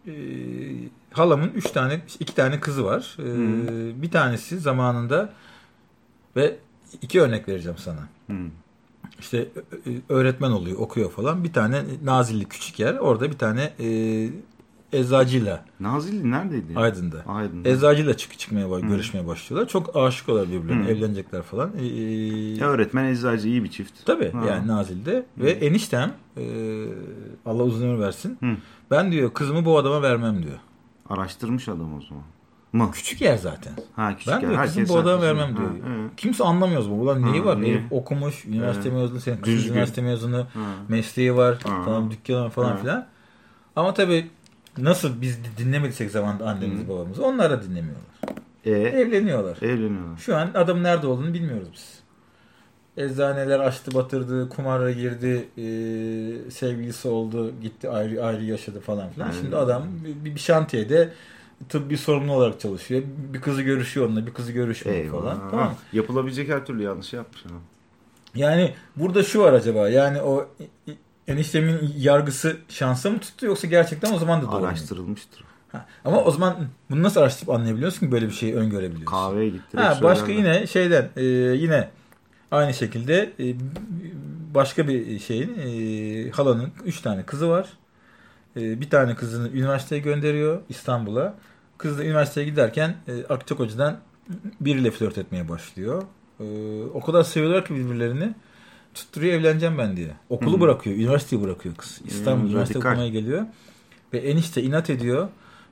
halamın 2 tane kızı var. Bir tanesi zamanında, ve 2 örnek vereceğim sana. İşte öğretmen oluyor, okuyor falan. Bir tane Nazilli küçük yer. Orada bir tane eczacıyla. Nazilli neredeydi? Aydın'da. Eczacıyla görüşmeye başlıyorlar. Çok aşık oluyorlar birbirlerine. Evlenecekler falan. Öğretmen eczacı iyi bir çift. Tabii yani Nazilli'de. Ve eniştem Allah uzun ömür versin. Ben diyor kızımı bu adama vermem diyor. Araştırmış adam o zaman. Mı? Küçük yer zaten. Küçük ben diyor kızımı bu adama vermem diyor. Kimse anlamıyoruz bu. Ulan neyi var? Herif okumuş, üniversite mezunu, senin kız üniversite mezunu, mesleği var, tamam, dükkanı falan filan. Ama tabii nasıl biz dinlemediysek zamanında annemizi babamızı, onlar da dinlemiyorlar. Evleniyorlar. Şu an adam nerede olduğunu bilmiyoruz biz. Eczaneler açtı, batırdı, kumara girdi, sevgilisi oldu, gitti, ayrı yaşadı falan filan. Şimdi adam bir şantiyede tıbbi sorumlu olarak çalışıyor. Bir kızı görüşüyor onunla, bir kızı görüşmüyor falan. Tamam. Yapılabilecek her türlü yanlış yapmış. Yani burada şu var acaba, yani o eniştemin yargısı şansa mı tuttu, yoksa gerçekten o zaman da doğru araştırılmıştır. Ama o zaman bunu nasıl araştırıp anlayabiliyorsun ki, böyle bir şeyi öngörebiliyorsun? Kahveye gitti. Başka yine yine aynı şekilde başka bir şeyin halanın 3 tane kızı var. Bir tane kızını üniversiteye gönderiyor, İstanbul'a. Kız da üniversiteye giderken Akçakoca'dan biriyle flört etmeye başlıyor. O kadar seviyorlar ki birbirlerini. Tutturuyor, evleneceğim ben diye. Okulu bırakıyor, üniversiteyi bırakıyor kız. İstanbul üniversite okumaya geliyor. Ve enişte inat ediyor.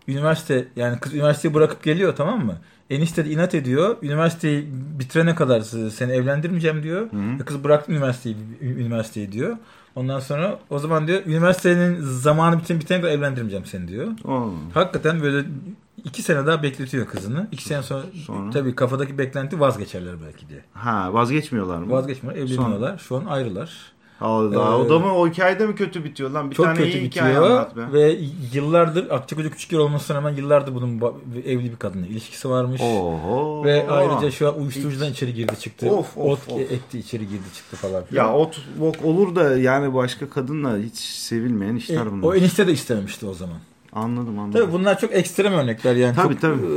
Kız üniversiteyi bırakıp geliyor, tamam mı? Enişte de inat ediyor. Üniversiteyi bitirene kadar seni evlendirmeyeceğim diyor. Kız bıraktı üniversiteyi diyor. Ondan sonra o zaman diyor üniversitenin zamanı bitene kadar evlendirmeyeceğim seni diyor. Hakikaten böyle 2 sene daha bekletiyor kızını. 2 sene sonra tabii kafadaki beklenti vazgeçerler belki diye. Vazgeçmiyorlar mı? Vazgeçmiyorlar, evleniyorlar. Şu an ayrılar. Allah, o da mı, o hikayede mi kötü bitiyor lan? Çok tane kötü bitiyor ve yıllardır, Akçakoca küçük yer olmasına rağmen yıllardır bunun evli bir kadınla ilişkisi varmış. Ve ayrıca şu an uyuşturucudan içeri girdi çıktı. Ot etti, içeri girdi çıktı falan. Ya ot olur da yani başka kadınla hiç sevilmeyen işler bunlar. O enişte de istememişti o zaman. Anladım. Tabii bunlar çok ekstrem örnekler yani. Tabii.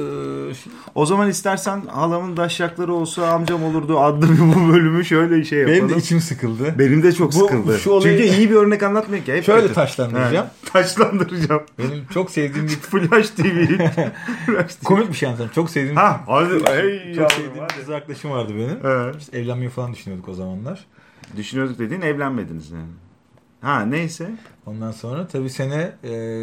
O zaman istersen halamın daşyakları olsa amcam olurdu adlı bu bölümü şöyle şey yapalım. Benim de içim sıkıldı. Benim de çok sıkıldı. Çünkü iyi bir örnek anlatmıyor ki. Hep şöyle kötü. Taşlandıracağım. Taşlandıracağım. Benim çok sevdiğim bir Flash TV. Komik bir şey anlatayım. Çok sevdiğim. Çok sevdiğim bir kız arkadaşım vardı benim. İşte evlenmeyi falan düşünüyorduk o zamanlar. Düşünüyorduk dediğin evlenmediniz yani. Neyse. Ondan sonra tabii sene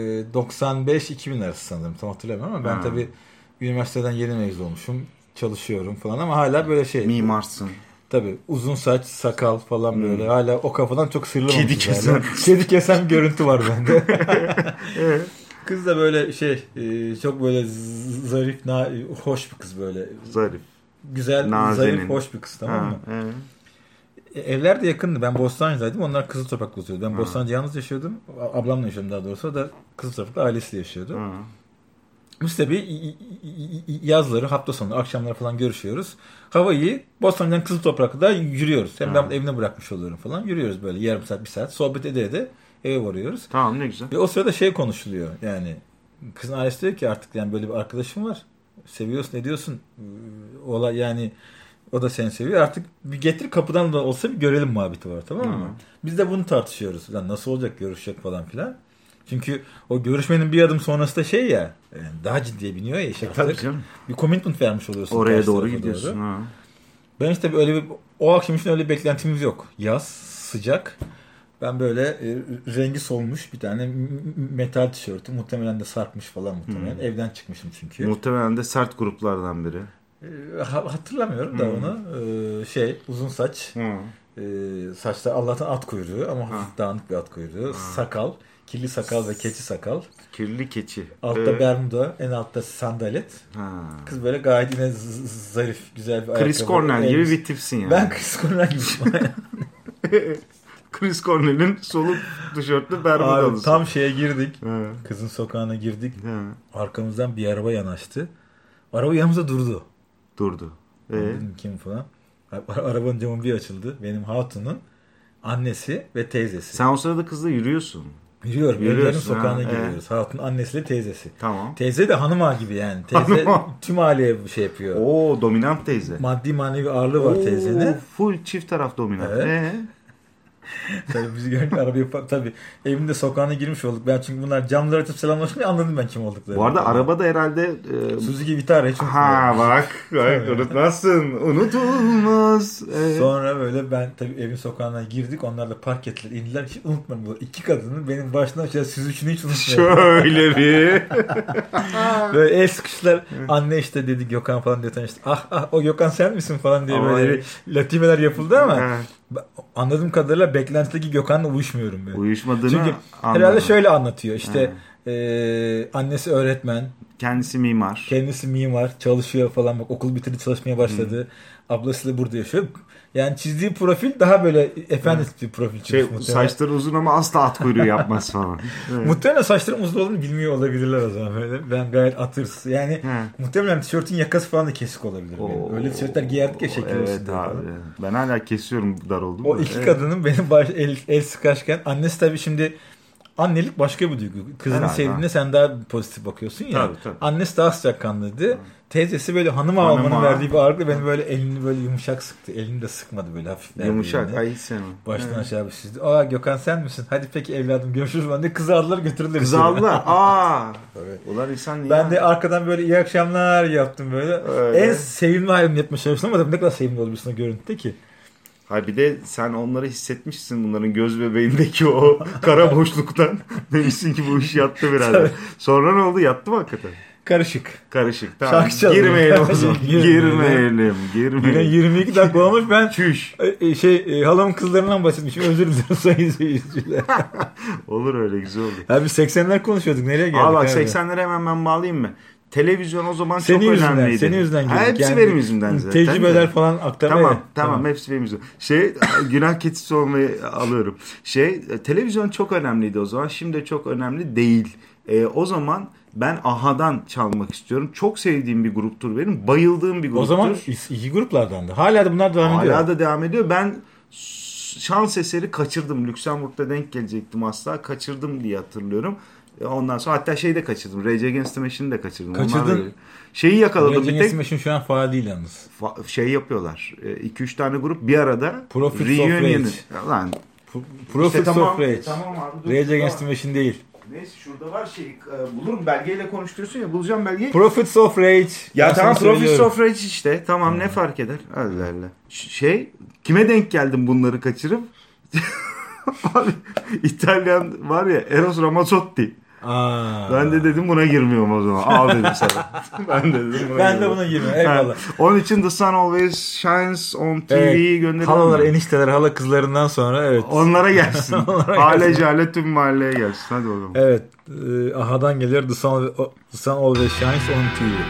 95-2000 arası sanırım. Tam hatırlamıyorum ama ben tabii üniversiteden yeni mezun olmuşum. Çalışıyorum falan ama hala böyle şey. Mimarsın. Tabii uzun saç, sakal falan böyle. Hala o kafadan çok sıyrılamamışız. Kedi kesen bir görüntü var bende. Evet. Kız da böyle çok böyle zarif, hoş bir kız böyle. Zarif. Güzel, zarif, hoş bir kız, tamam mı? Evet. Evler de yakındı. Ben Bostancı'daydım. Onlar Kızıltoprak'ta oturuyordu. Ben Bostancı yalnız yaşıyordum. Ablamla yaşıyordum daha doğrusu. O da Kızıltoprak'ta ailesiyle yaşıyordu. Biz tabii yazları, hafta sonu, akşamları falan görüşüyoruz. Hava iyi. Bostancı'dan Kızıltoprak'ta yürüyoruz. Hem ben evine bırakmış oluyorum falan. Yürüyoruz böyle yarım saat, 1 saat. Sohbet ede eve varıyoruz. Tamam, ne güzel. Ve o sırada konuşuluyor. Yani kızın ailesi diyor ki artık yani böyle bir arkadaşım var. Seviyorsun, ediyorsun. Olay yani. O da seni seviyor. Artık bir getir kapıdan da olsa bir görelim muhabbeti var, tamam mı? Biz de bunu tartışıyoruz. Lan nasıl olacak, görüşecek falan filan. Çünkü o görüşmenin bir adım sonrası da yani daha ciddiye biniyor ya iş artık. Bir commitment vermiş oluyorsun. Oraya doğru gidiyorsun. Ben işte böyle o akşam için öyle bir beklentimiz yok. Yaz, sıcak. Ben böyle rengi solmuş bir tane metal tişörtü. Muhtemelen de sarkmış falan muhtemelen. Evden çıkmışım çünkü. Muhtemelen de sert gruplardan biri. Hatırlamıyorum da onu. Uzun saç. Saçlar Allah'tan at kuyruğu ama hafif dağınık bir at kuyruğu. Sakal. Kirli sakal ve keçi sakal. Kirli keçi. Altta bermuda, en altta sandalet. Kız böyle gayet yine zarif, güzel bir ayakkabı. Chris Cornell gibi bir tipsin yani. Ben Chris Cornell gibiyim. Chris Cornell'in soluk tişörtlü bermudalısı. Tam şeye girdik. Kızın sokağına girdik. Arkamızdan bir araba yanaştı. Araba yanımızda durdu. Dedim kim falan. Arabanın camı bir açıldı. Benim hatunun annesi ve teyzesi. Sen o sırada kızla yürüyorsun. Yürüyorum. Evlerin sokağına giriyoruz. Hatun annesiyle teyzesi. Tamam. Teyze de hanım ağa gibi yani. Teyze tüm aileye bir şey yapıyor. Oo, dominant teyze. Maddi manevi ağırlığı var teyzenin. Full çift taraf dominant. Evet. Tabii bizi görünce arabayı tabii evimde sokağına girmiş olduk. Ben çünkü bunlar camları açıp selamlaşınca anladım ben kim olduklarını. Bu arada arabada herhalde Suzuki Vitara hiç bak unutmazsın. Unutulmaz. Sonra böyle ben tabii evin sokağına girdik. Onlar da park ettiler. İndiler. Hiç unutmam bu. İki kadının benim başına Suzuki'ni hiç unutmuyorum. Şöyle bir. Böyle el sıkıştılar. Anne işte dedi Gökhan falan diye tanıştı. O Gökhan sen misin falan diye böyle bir latifeler yapıldı ama anladığım kadarıyla beklentideki Gökhan'la uyuşmuyorum böyle. Uyuşmadığını çünkü anladım. Herhalde şöyle anlatıyor. İşte annesi öğretmen. Kendisi mimar. Çalışıyor falan. Bak okul bitirdi çalışmaya başladı. Ablası da burada yaşıyor. Yani çizdiği profil daha böyle efendi bir profil çıkmış. Saçları uzun ama asla at kuyruğu yapmaz falan. Evet. Muhtemelen saçların uzun olduğunu bilmiyor olabilirler o zaman böyle. Ben gayet atırsız. Yani muhtemelen tişörtün yakası falan da kesik olabilir. Öyle tişörtler giyerdik ya şekil olsun diye. Abi. Ben hala kesiyorum dar oldu. O iki kadının benim el sıkaşken annesi tabii şimdi annelik başka bir duygu. Kızını sevdiğinde sen daha pozitif bakıyorsun ya. Tabii. Annesi daha sıcakkanlıydı. Teyzesi böyle hanım ağamanın verdiği bir ağırlıkla beni böyle elini böyle yumuşak sıktı. Elini de sıkmadı böyle hafif. Yumuşak. Ay sen. Baştan aşağı bir süzdü. Gökhan sen misin? Hadi peki evladım görüşürüz. Ben de kızı aldılar götürdüler. Kızı aldılar. Evet. Ulan insan niye? Ben de arkadan böyle iyi akşamlar yaptım böyle. Öyle. En sevimli halimi yapmaya çalıştım ama ne kadar sevimli olabilirsin o görüntüde ki. Hayır bir de sen onları hissetmişsin bunların göz bebeğindeki o kara boşluktan. Demişsin ki bu iş yattı birader. Sonra ne oldu? Yattı mı hakikaten? Karışık. Tamam. Girmeyelim o zaman. Girmeyelim. Yine 22 dakika olmuş. Ben halamın kızlarından bahsetmişim. Özür dilerim sayın seyirciler. Olur öyle güzel olur. Abi 80'ler konuşuyorduk. Nereye geldik? Bak 80'lere hemen ben bağlayayım mı? Televizyon o zaman çok önemliydi. Senin yüzünden girdik. Hepsi benim yüzümden zaten. Tecrübeler falan aktarmaya. Tamam hepsi benim yüzümden. Günah keçisi olmayı alıyorum. Televizyon çok önemliydi o zaman. Şimdi çok önemli değil. O zaman ben Aha'dan çalmak istiyorum. Çok sevdiğim bir gruptur benim. Bayıldığım bir gruptur. O zaman iki gruplardandı. Hala da bunlar devam ediyor. Hala da devam ediyor. Ben şans eseri kaçırdım. Lüksemburg'da denk gelecektim asla. Kaçırdım diye hatırlıyorum. Ondan sonra hatta de kaçırdım. Rage Against the Machine'i de kaçırdım. Kaçırdın. Yakaladım. Rage Against the Machine şu an faal değil yalnız. Yapıyorlar. 2-3 tane grup bir arada. Profits of Rage. Profits of Rage. Tamam abi. Rage Against the Machine değil. Neyse şurada var bulurum belgeyle konuşturuyorsun ya bulacağım belgeyi. Profits of Rage. Ya tamam Profits of Rage işte. Tamam ne fark eder? Allah Allah. Kime denk geldim bunları kaçırıp? Abi İtalyan var ya Eros Ramazzotti. Ben de dedim buna girmiyorum o zaman. Al dedim sana. Ben de buna girmiyorum. Eyvallah. Onun için The Sun Always Shines on TV'yi gönderiyorum. Halalar, enişteler, hala kızlarından sonra evet. Onlara gelsin. Aile tüm mahalleye gelsin. Hadi bakalım. Evet. Aha'dan geliyor The Sun Always Shines on TV.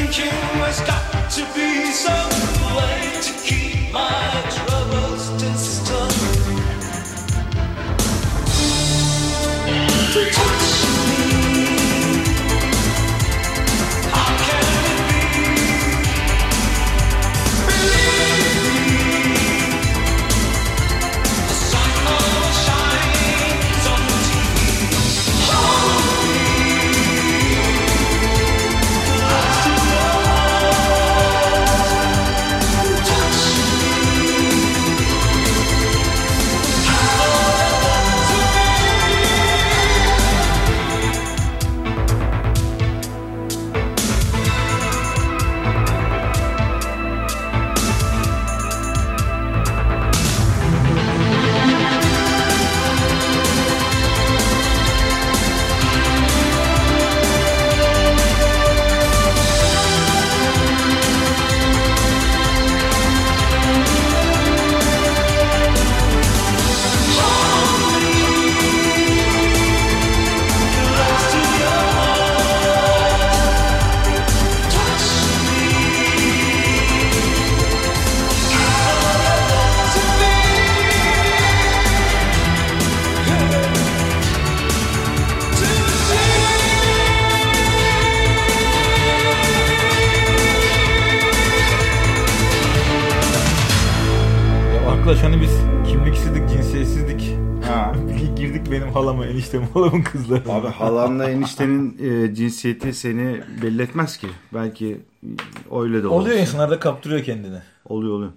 Hani biz kimliksizdik, cinsiyetsizdik. Ha. Girdik benim halama, eniştem, halamın kızları. Abi halanla eniştenin cinsiyeti seni belli etmez ki. Belki öyle de olur. Oluyor, insanlar da kaptırıyor kendini. Oluyor.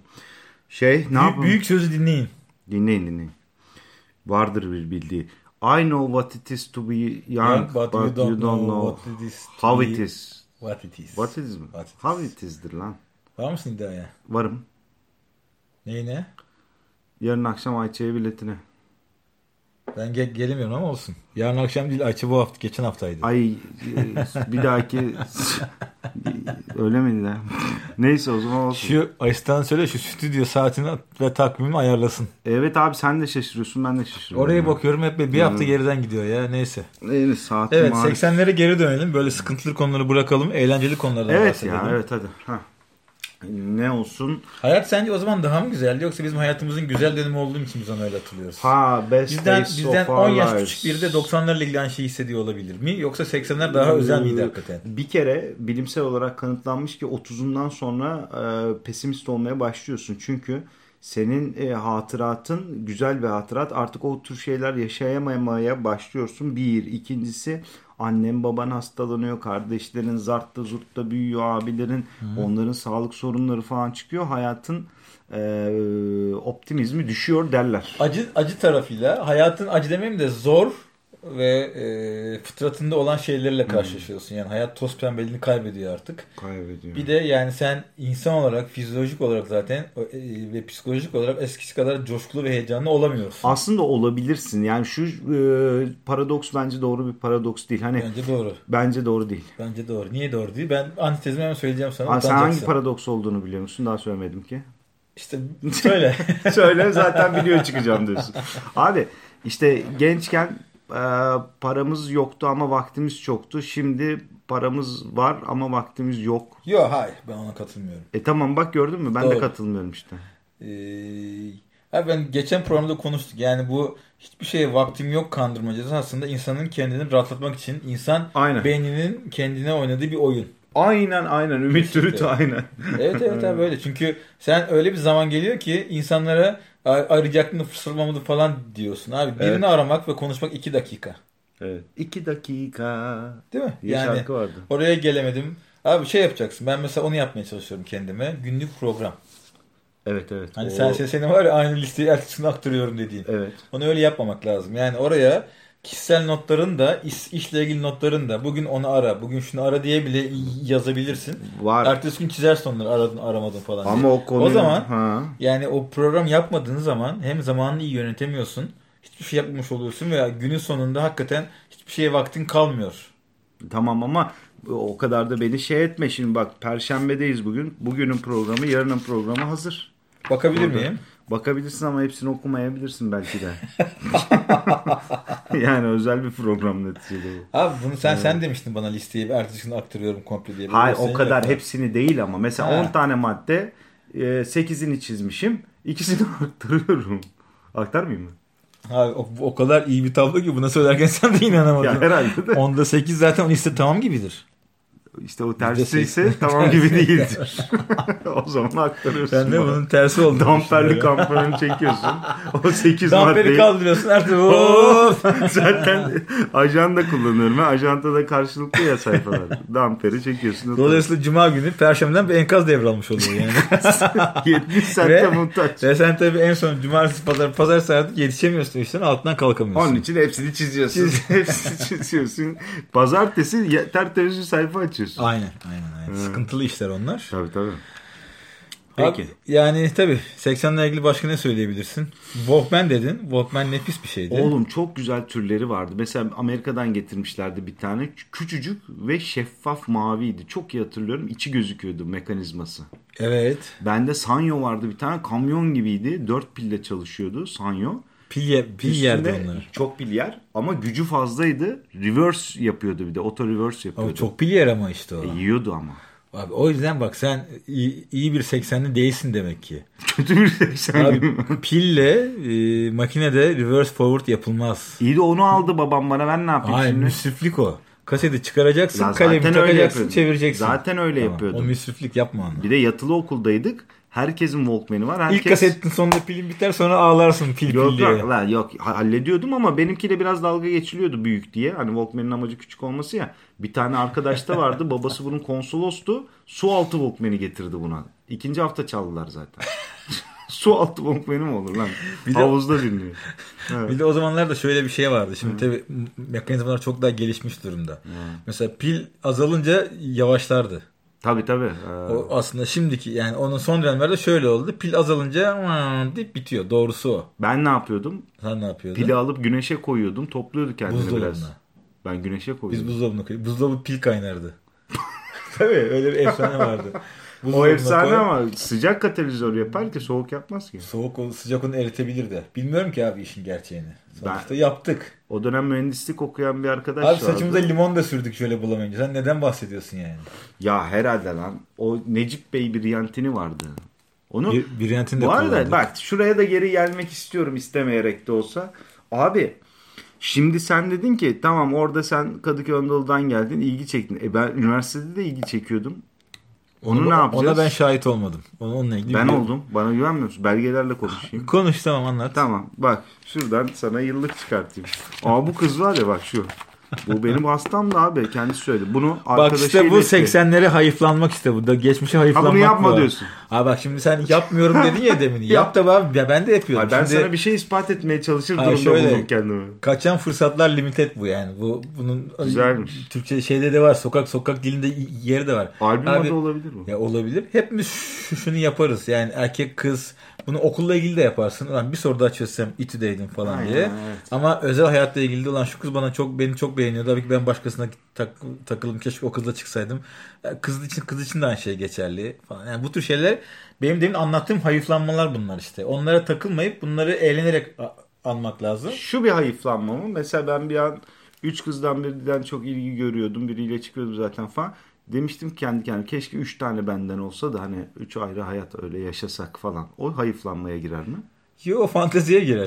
Ne yapalım? Büyük sözü dinleyin. Dinleyin. Vardır bir bildiği. I know what it is to be young, but you don't know how it is. What it is. What it is mi? How it is'dir lan. Var mısın iddiaya? Varım. Neyine? Yarın akşam Ayça'ya biletine. Ben gelemiyorum ama olsun. Yarın akşam değil, Ayça bu hafta, geçen haftaydı. Ay bir dahaki öyle miydi ya? Neyse o zaman olsun. Şu asistan söyle, şu stüdyo saatini ve takvimini ayarlasın. Evet abi, sen de şaşırıyorsun, ben de şaşırıyorum. Oraya bakıyorum hep bir hafta geriden gidiyor ya, neyse. Saatim evet, 80'lere geri dönelim. Böyle sıkıntılı konuları bırakalım. Eğlenceli konulardan bahsedelim. Evet hadi. Ne olsun? Hayat sence o zaman daha mı güzeldi, yoksa bizim hayatımızın güzel dönemi olduğu için biz onu öyle hatırlıyoruz? Bizden 10 yaş küçük biri de 90'larla ilgili aynı şeyi hissediyor olabilir mi? Yoksa 80'ler daha özel miydi hakikaten? Bir kere bilimsel olarak kanıtlanmış ki 30'undan sonra pesimist olmaya başlıyorsun. Çünkü senin hatıratın güzel bir hatırat. Artık o tür şeyler yaşayamamaya başlıyorsun. Bir. İkincisi, annem baban hastalanıyor. Kardeşlerin zartta zurtta büyüyor. Abilerin, onların sağlık sorunları falan çıkıyor. Hayatın optimizmi düşüyor derler. Acı tarafıyla, hayatın acı demeyeyim de zor ve fıtratında olan şeylerle karşılaşıyorsun. Yani hayat toz pembeliğini kaybediyor artık. Bir de yani sen insan olarak, fizyolojik olarak zaten ve psikolojik olarak eskisi kadar coşkulu ve heyecanlı olamıyorsun. Aslında olabilirsin. Yani şu paradoks bence doğru bir paradoks değil. Bence doğru. Bence doğru değil. Bence doğru. Niye doğru değil? Ben antitezimi hemen söyleyeceğim sana. Sen hangi paradoks olduğunu biliyor musun? Daha söylemedim ki. İşte söyle. Söyle, zaten video çıkacağım diyorsun. Abi işte gençken paramız yoktu ama vaktimiz çoktu. Şimdi paramız var ama vaktimiz yok. Yok, hayır, ben ona katılmıyorum. Tamam bak, gördün mü? Ben de katılmıyorum işte. Ben geçen programda konuştuk. Yani bu hiçbir şeye vaktim yok kandırmacası aslında insanın kendini rahatlatmak için beyninin kendine oynadığı bir oyun. Aynen. Ümit Türüt aynen. Evet abi, böyle. Çünkü sen öyle bir zaman geliyor ki insanlara arayacaklığını fırsatmamadı falan diyorsun. Abi birini aramak ve konuşmak 2 dakika. Evet. 2 dakika. Değil mi? Bir şarkı vardı. Oraya gelemedim. Abi yapacaksın. Ben mesela onu yapmaya çalışıyorum kendime. Günlük program. Evet. Hani senin var ya, aynı listeyi ertesine aktarıyorum dediğin. Evet. Onu öyle yapmamak lazım. Yani oraya kişisel notların da, işle ilgili notların da, bugün onu ara, bugün şunu ara diye bile yazabilirsin. Var. Ertesi gün çizersin onları, aradın aramadın falan ama diye. o konuyu... O zaman yani o program yapmadığın zaman hem zamanını iyi yönetemiyorsun, hiçbir şey yapmamış oluyorsun veya günün sonunda hakikaten hiçbir şeye vaktin kalmıyor. Tamam ama o kadar da beni etme şimdi, bak Perşembedeyiz bugün. Bugünün programı, yarının programı hazır. Bakabilir miyim? Bakabilirsin ama hepsini okumayabilirsin belki de. Yani özel bir program neticede bu. Abi bunu sen demiştin bana listeyi. Ertesi gün aktarıyorum komple diye. Hayır o kadar yapar. Hepsini değil ama. Mesela 10 tane madde 8'ini çizmişim. İkisini aktarıyorum. Aktarmayayım mı? Abi o kadar iyi bir tablo ki buna söylerken sen de inanamadın. Ya herhalde de. Onda 8 zaten o liste tamam gibidir. İşte o tersi ise tamam gibi değildir. O zaman aktarıyorsun. Sen de bunun tersi oldu. Damperli kampanyanı çekiyorsun. O 8 Damperi maddeyi. kaldırıyorsun artık. Zaten ajanda kullanıyorum. Ajantada karşılıklı ya sayfalar. Damperi çekiyorsun. Dolayısıyla cuma günü perşembeden bir enkaz devralmış oluyor yani. 70 saatte muhtaç. Ve sen tabii en son cumartesi pazar saati yetişemiyorsun işten altından kalkamıyorsun. Onun için hepsini çiziyorsun. Hepsini çiziyorsun. Pazartesi tertemiz bir sayfa açıyorsun. Aynen. Sıkıntılı işler onlar. Tabii. Peki. Abi, yani tabii 80'lerle ilgili başka ne söyleyebilirsin? Walkman dedin. Walkman nefis bir şeydi. Oğlum çok güzel türleri vardı. Mesela Amerika'dan getirmişlerdi bir tane. Küçücük ve şeffaf maviydi. Çok iyi hatırlıyorum. İçi gözüküyordu mekanizması. Evet. Bende Sanyo vardı bir tane. Kamyon gibiydi. 4 pille çalışıyordu Sanyo. Pil yerdi onlar. Çok pil yer ama gücü fazlaydı. Reverse yapıyordu bir de. Auto reverse yapıyordu. Ama çok pil yer ama işte o. Yiyordu ama. Abi o yüzden bak sen iyi bir 80'li değilsin demek ki. Kötü bir 80'li. Pille makinede reverse forward yapılmaz. İyi de onu aldı babam bana, ben ne yapayım şimdi? Hayır, müsriflik o. Kaseti çıkaracaksın, kalemi takacaksın, çevireceksin. Zaten öyle yapıyordum. O müsriflik yapma onu. Bir de yatılı okuldaydık. Herkesin Walkman'i var. İlk kasetin sonunda pilin biter, sonra ağlarsın pil diye. Yok hallediyordum ama benimkiyle biraz dalga geçiliyordu büyük diye. Hani Walkman'in amacı küçük olması ya. Bir tane arkadaşta vardı. Babası bunun konsolostu. Su altı Walkman'i getirdi buna. 2. hafta çaldılar zaten. Su altı Walkman'i mi olur lan? Havuzda dinliyor. Evet. Bir de o zamanlarda şöyle bir şey vardı. Şimdi tabii mekanizmalar çok daha gelişmiş durumda. Mesela pil azalınca yavaşlardı. Tabii. O aslında şimdiki, yani onun son dönemlerde şöyle oldu. Pil azalınca deyip bitiyor. Doğrusu o. Ben ne yapıyordum? Sen ne yapıyordun? Pili alıp güneşe koyuyordum. Topluyordu kendini buzdolabına. Biraz. Ben güneşe koyuyordum. Biz buzdolabına koyuyorduk. Buzdolabı pil kaynardı. Tabii öyle bir efsane vardı. O efsane ama sıcak katalizör yapar ki soğuk yapmaz ki. Sıcak onu eritebilir de. Bilmiyorum ki abi işin gerçeğini. Sonuçta yaptık. O dönem mühendislik okuyan bir arkadaş vardı. Abi saçımıza limon da sürdük şöyle bulamayınca. Sen neden bahsediyorsun yani? Ya herhalde lan. O Necip Bey Biryantini vardı. Onu Biryantin de bu arada bak şuraya da geri gelmek istiyorum, istemeyerek de olsa. Abi şimdi sen dedin ki tamam, orada sen Kadıköy Anadolu'dan geldin, ilgi çektin. Ben üniversitede de ilgi çekiyordum. Onu ne yapacağız? Ona ben şahit olmadım. Onunla ilgili ben oldum. Bana güvenmiyor musun? Belgelerle konuşayım. Konuş, tamam, anlat. Tamam bak şuradan sana yıllık çıkartayım. Bu kız var ya, bak şu. Bu benim hastamdı abi. Kendisi söyledi. Bunu Bak arkadaşıyla işte bu 80'lere hayıflanmak işte. Bu da geçmişe hayıflanmak. bunu yapma var diyorsun. Abi bak şimdi sen yapmıyorum dedin ya demin. Yap da abi, ben de yapıyorum. Ben şimdi, sana bir şey ispat etmeye çalışır durumda buldum kendimi. Kaçan fırsatlar limited bu yani. Bunun güzelmiş. Türkçe şeyde de var. Sokak dilinde yeri de var. Albüm adı olabilir mi? Ya olabilir. Hepimiz şunu yaparız. Yani erkek kız, bunu okulla ilgili de yaparsın. Ulan bir soru daha çözsem İTÜ'deydim falan aynen, diye. Evet. Ama özel hayatla ilgili de olan şu kız beni çok beğeniyordu. Tabii ki ben başkasına takıldım. Keşke o kızla çıksaydım. Kız için de aynı şey geçerli falan. Yani bu tür şeyler benim demin anlattığım hayıflanmalar bunlar işte. Onlara takılmayıp bunları eğlenerek almak lazım. Şu bir hayıflanma mı? Mesela ben bir an 3 kızdan birinden çok ilgi görüyordum. Biriyle çıkıyordum zaten falan. Demiştim kendi kendime, keşke 3 tane benden olsa da hani 3 ayrı hayat öyle yaşasak falan. O hayıflanmaya girer mi? Yo, fanteziye girer.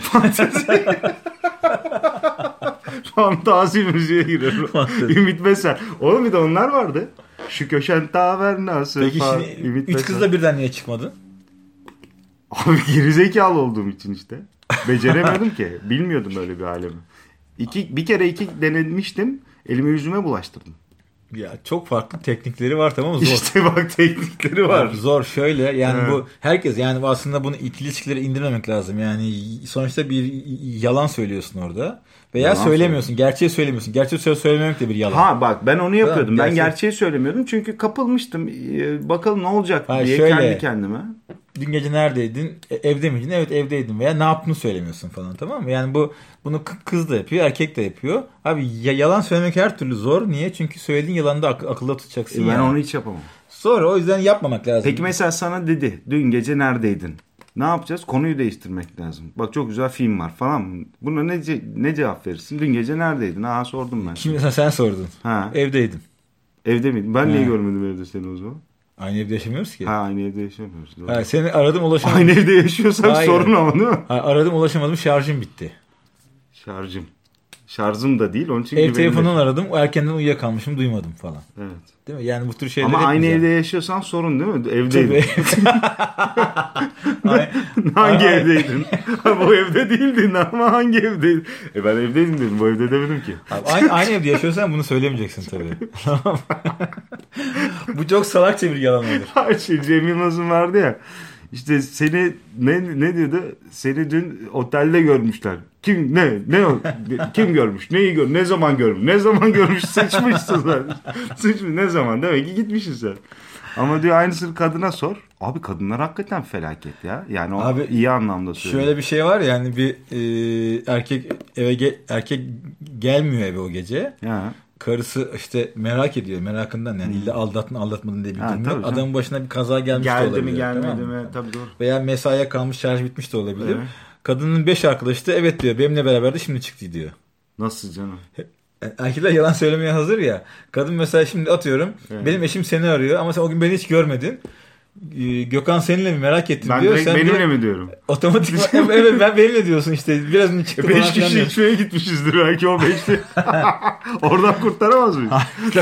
Fantazi müziğe girer. Ümit Besen. Oğlum bir de onlar vardı. Şu köşen tavernası. Peki şimdi 3 kızla birden niye çıkmadın? Abi gerizekalı olduğum için işte. Beceremedim ki. Bilmiyordum öyle bir alemi. Bir kere denemiştim. Elimi yüzüme bulaştırdım. Ya çok farklı teknikleri var, tamam mı? Zor. İşte bak, teknikleri var. Zor şöyle yani bu herkes, yani aslında bunu ikili ilişkilere indirmemek lazım. Yani sonuçta bir yalan söylüyorsun orada. Veya yalan söylemiyorsun. Gerçeği söylemiyorsun. Gerçeği söylememek de bir yalan. Bak ben onu yapıyordum. Ben gerçeği söylemiyordum çünkü kapılmıştım. Bakalım ne olacak diye kendi kendime. Dün gece neredeydin? Evde miydin? Evet, evdeydim. Veya ne yaptığını söylemiyorsun falan, tamam mı? Yani bunu kız da yapıyor, erkek de yapıyor. Abi yalan söylemek her türlü zor. Niye? Çünkü söylediğin yalanı da akılda tutacaksın. Ben onu hiç yapamam. Sonra o yüzden yapmamak lazım. Peki mesela sana dedi, dün gece neredeydin? Ne yapacağız? Konuyu değiştirmek lazım. Bak çok güzel film var falan. Buna ne cevap verirsin? Dün gece neredeydin? Ha sordum ben. Şimdi sen sordun. Ha. Evdeydim. Evde miydin? Ben niye görmedim evde seni o zaman? Aynı evde yaşamıyoruz ki. Ha aynı evde yaşamıyoruz. Ha, seni aradım ulaşamadım. Aynı evde yaşıyorsak sorun ama değil mi? Ha, aradım ulaşamadım, şarjım bitti. Şarjım da değil onun için. Ev telefonundan aradım, erkenden uyuyakalmışım, duymadım falan. Evet. Değil mi? Yani bu tür şeyler. Ama aynı evde yaşıyorsan sorun değil mi? Evdeydin. Hangi evdeydin? Bu evde değildin ama hangi evdeydin? Ben evdeydim dedim. Bu evde demedim ki. Abi, aynı evde yaşıyorsan bunu söylemeyeceksin tabii. Bu çok salakça bir yalan olur. Her şey Cem Yılmaz'ın vardı ya. İşte seni ne diyordu? Seni dün otelde görmüşler. Kim kim görmüş? Neyi gör? Ne zaman görmüş? Ne zaman görmüş? Sıçmışsın sen. Sıçmış ne zaman? Demek ki gitmişsin sen. Ama diyor aynısını kadına sor. Abi kadınlar hakikaten felaket ya. Yani o abi, iyi anlamda söylüyor. Şöyle bir şey var yani bir erkek gelmiyor eve o gece. Ya. Karısı işte merak ediyor. Merakından yani illa aldatmadın diye bildirmiyor. Adamın başına bir kaza gelmiş de olabilir. Geldi mi gelmedi mi? Tabii doğru. Veya mesaiye kalmış, şarj bitmiş de olabilir. Evet. Kadının 5 arkadaşı da evet diyor. Benimle beraber de şimdi çıktı diyor. Nasıl canım? Erkekler yalan söylemeye hazır ya. Kadın mesela şimdi atıyorum. Evet. Benim eşim seni arıyor ama sen o gün beni hiç görmedin. Gökhan seninle mi merak ettim ben diyor. Ben benimle diyor, mi diyorum? Otomatik evet ben benimle diyorsun işte. Biraz önce çıktı. 5 kişi içmeye gitmişizdir belki o 5'li. Oradan kurtaramaz mıyız?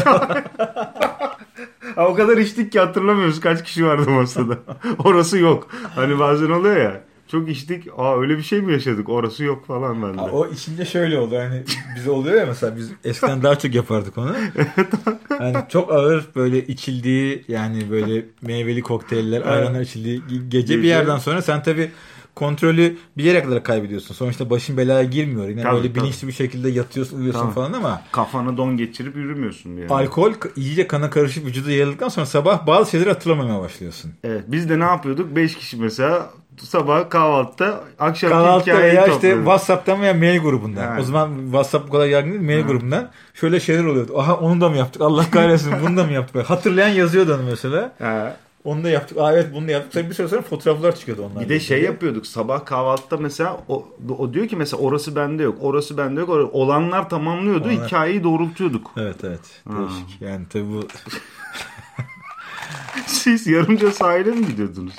O kadar içtik ki hatırlamıyoruz kaç kişi vardı masada. Orası yok. Hani bazen oluyor ya. Çok içtik. Öyle bir şey mi yaşadık? Orası yok falan bende. O içince şöyle oldu. Hani bize oluyor ya mesela biz eskiden daha çok yapardık onu. Yani çok ağır böyle içildiği yani böyle meyveli kokteyller, ayranlar içildiği gece bir yerden sonra sen tabii kontrolü bir yere kadar kaybediyorsun. Sonuçta başın belaya girmiyor. Yine böyle bilinçli bir şekilde yatıyorsun, uyuyorsun falan ama kafanı don geçirip yürümüyorsun yani. Alkol iyice kana karışıp vücuda yayıldıktan sonra sabah bazı şeyleri hatırlamamaya başlıyorsun. Evet. Biz de ne yapıyorduk? 5 kişi mesela sabah kahvaltıda, akşam kahvaltıda veya işte WhatsApp'tan veya mail grubundan. Evet. O zaman WhatsApp bu kadar yaygın değil, mail grubundan. Şöyle şeyler oluyordu. Aha onu da mı yaptık? Allah kahretsin bunu da mı yaptık? Hatırlayan yazıyordu onu mesela. Evet. Onu da yaptık. Evet bunu da yaptık. Tabii bir süre sonra fotoğraflar çıkıyordu onlar. Bir de şey yapıyorduk. Sabah kahvaltıda mesela o diyor ki mesela orası bende yok. Orası bende yok. Olanlar tamamlıyordu. Hikayeyi doğrultuyorduk. Evet. Değişik. Yani tabii bu... Siz Yarımca sahile mi gidiyordunuz?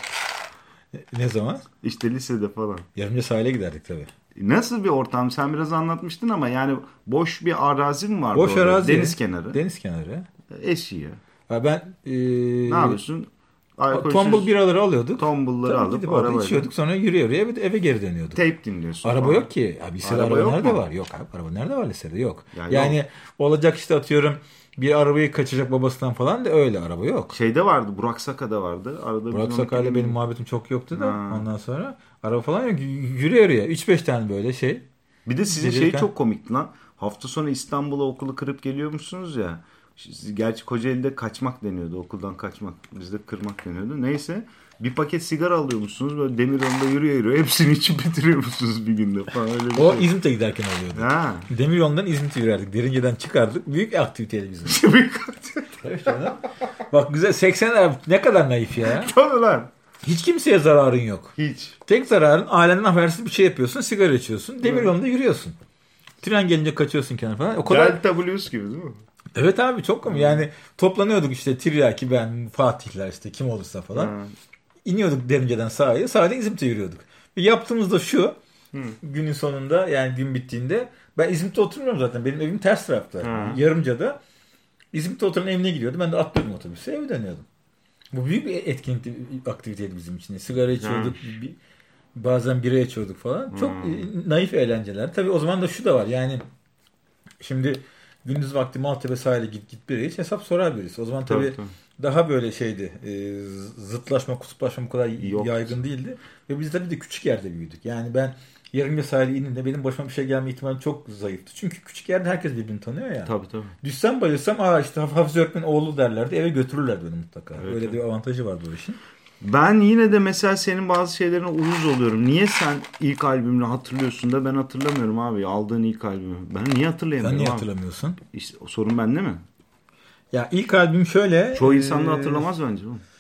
Ne zaman? İşte lisede falan. Yarımca sahile giderdik tabii. Nasıl bir ortam? Sen biraz anlatmıştın ama yani boş bir arazi mi vardı? Boş arazi. Deniz kenarı. Deniz kenarı. Eşiği. Ben ne yapıyorsun? Tombul biraları alıyorduk. Tombulları alıp gidip arabayla içiyorduk. Sonra yürüye eve geri dönüyorduk. Tape dinliyorsun. Araba yok ki. Abi lisede araba nerede var? Yok abi. Araba nerede var lisede? Yok. Yani yok. Olacak işte atıyorum bir arabayı kaçacak babasından falan da öyle araba yok. Şeyde vardı. Burak Saka'da vardı. Burak Saka'yla benim muhabbetim çok yoktu da ondan sonra araba falan yok. Yürüye 3-5 tane böyle şey. Bir de sizin şey çok komikti lan. Hafta sonu İstanbul'a okulu kırıp geliyormuşsunuz ya. Gerçi Kocaeli'de kaçmak deniyordu. Okuldan kaçmak. Bizde kırmak deniyordu. Neyse. Bir paket sigara alıyormuşsunuz. Böyle demir yolunda yürüyor. Hepsini içip bitiriyormuşsunuz bir günde falan. Öyle bir o şey. İzmit'e giderken oluyordu. Ha. Demir yolundan İzmit'e yürürdük. Derince'den çıkardık. Büyük aktiviteydi bizim. Büyük aktivite. Bak güzel. 80'ler ne kadar naif ya. Tabii lan. Hiç kimseye zararın yok. Hiç. Tek zararın ailenden habersiz bir şey yapıyorsun. Sigara içiyorsun. Demir yolunda yürüyorsun. Tren gelince kaçıyorsun kenara falan. O kadar... Delta Blues gibi değil mi? Evet abi çok komik. Yani toplanıyorduk işte Tiryaki, ben, Fatihler işte kim olursa falan. İniyorduk Derince'den sahaya. Sahada İzmit'e yürüyorduk. Yaptığımız da şu. Günün sonunda yani gün bittiğinde ben İzmit'te oturmuyorum zaten. Benim evim ters tarafta. Yarımca'da. İzmit'te oturan evine gidiyordum. Ben de atlıyordum otobüse eve dönüyordum. Bu büyük bir etkinlik, aktiviteydi bizim için. Sigara içiyorduk. Bazen bira içiyorduk falan. Çok naif eğlenceler. Tabii o zaman da şu da var. Yani şimdi gündüz vakti Maltepe sahile git bira iç hesap sorar birisi. O zaman tabii daha böyle şeydi. Zıtlaşma, kutuplaşma bu kadar yaygın değildi. Ve biz tabii de küçük yerde büyüdük. Yani ben Yarımca sahile indiğimde benim başıma bir şey gelme ihtimali çok zayıftı. Çünkü küçük yerde herkes birbirini tanıyor ya. Tabii. Düşsem bayılsam işte Hafize öğretmen oğlu derlerdi. Eve götürürler beni mutlaka. Evet, öyle bir avantajı vardı o işin. Ben yine de mesela senin bazı şeylerine uyuz oluyorum. Niye sen ilk albümünü hatırlıyorsun da ben hatırlamıyorum abi. Aldığın ilk albümü. Ben niye hatırlayamıyorum? Sen niye hatırlamıyorsun? İşte sorun bende mi? Ya ilk albüm şöyle. Çoğu insan da hatırlamaz bence.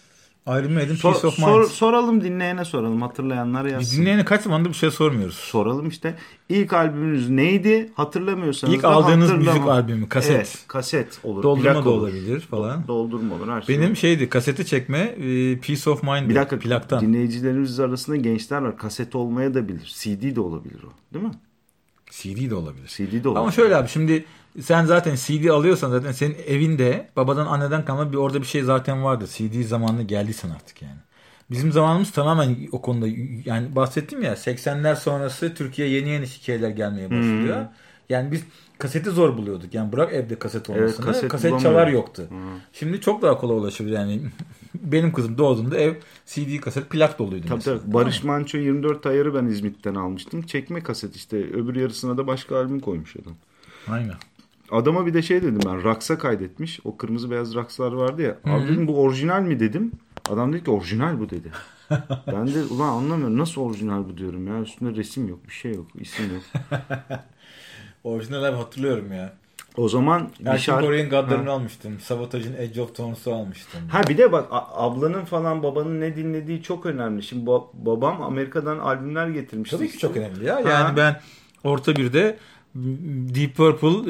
Iron Maiden Peace of Mind. Soralım dinleyene soralım. Hatırlayanlar yazsın. Dinleyene kaç zamandır bir şey sormuyoruz. Soralım işte. İlk albümünüz neydi? Hatırlamıyorsanız İlk aldığınız müzik albümü. Kaset. Evet, kaset olur. Doldurma da olabilir falan. Doldurma olur. Her şey benim olur. Şeydi kaseti çekme Peace of Mind. Bir dakika. Plaktan. Dinleyicilerimiz arasında gençler var. Kaset olmaya da bilir. CD de olabilir o. Değil mi? CD de olabilir. CD de olabilir. Ama şöyle abi şimdi sen zaten CD alıyorsan zaten senin evinde babadan anneden kalma orada bir şey zaten vardı. CD zamanına geldiysen artık yani. Bizim zamanımız tamamen o konuda yani bahsettim ya 80'ler sonrası Türkiye yeni hikayeler gelmeye başlıyor. Yani biz kaseti zor buluyorduk. Yani bırak evde kaset olmasını. Evet, kaset çalar yoktu. Şimdi çok daha kolay ulaşabilir yani. Benim kızım doğduğunda ev CD kaset plak doluydu. Tabii. Barış Manço 24 ayarı ben İzmit'ten almıştım. Çekme kaset işte. Öbür yarısına da başka albüm koymuş adam. Aynen. Adama bir de şey dedim ben. Raks'a kaydetmiş. O kırmızı beyaz rakslar vardı ya. Abi dedim bu orijinal mi dedim. Adam dedi ki orijinal bu dedi. Ben de ulan anlamıyorum. Nasıl orijinal bu diyorum ya. Üstünde resim yok. Bir şey yok. İsim yok. Orijinal abi hatırlıyorum ya. O zaman Erkin Koray'ın God'larını almıştım. Sabotage'ın Edge of Thorns'u almıştım. Ha bir de bak ablanın falan babanın ne dinlediği çok önemli. Şimdi babam Amerika'dan albümler getirmişti. Tabii ki çok önemli ya. Yani ben orta birde Deep Purple,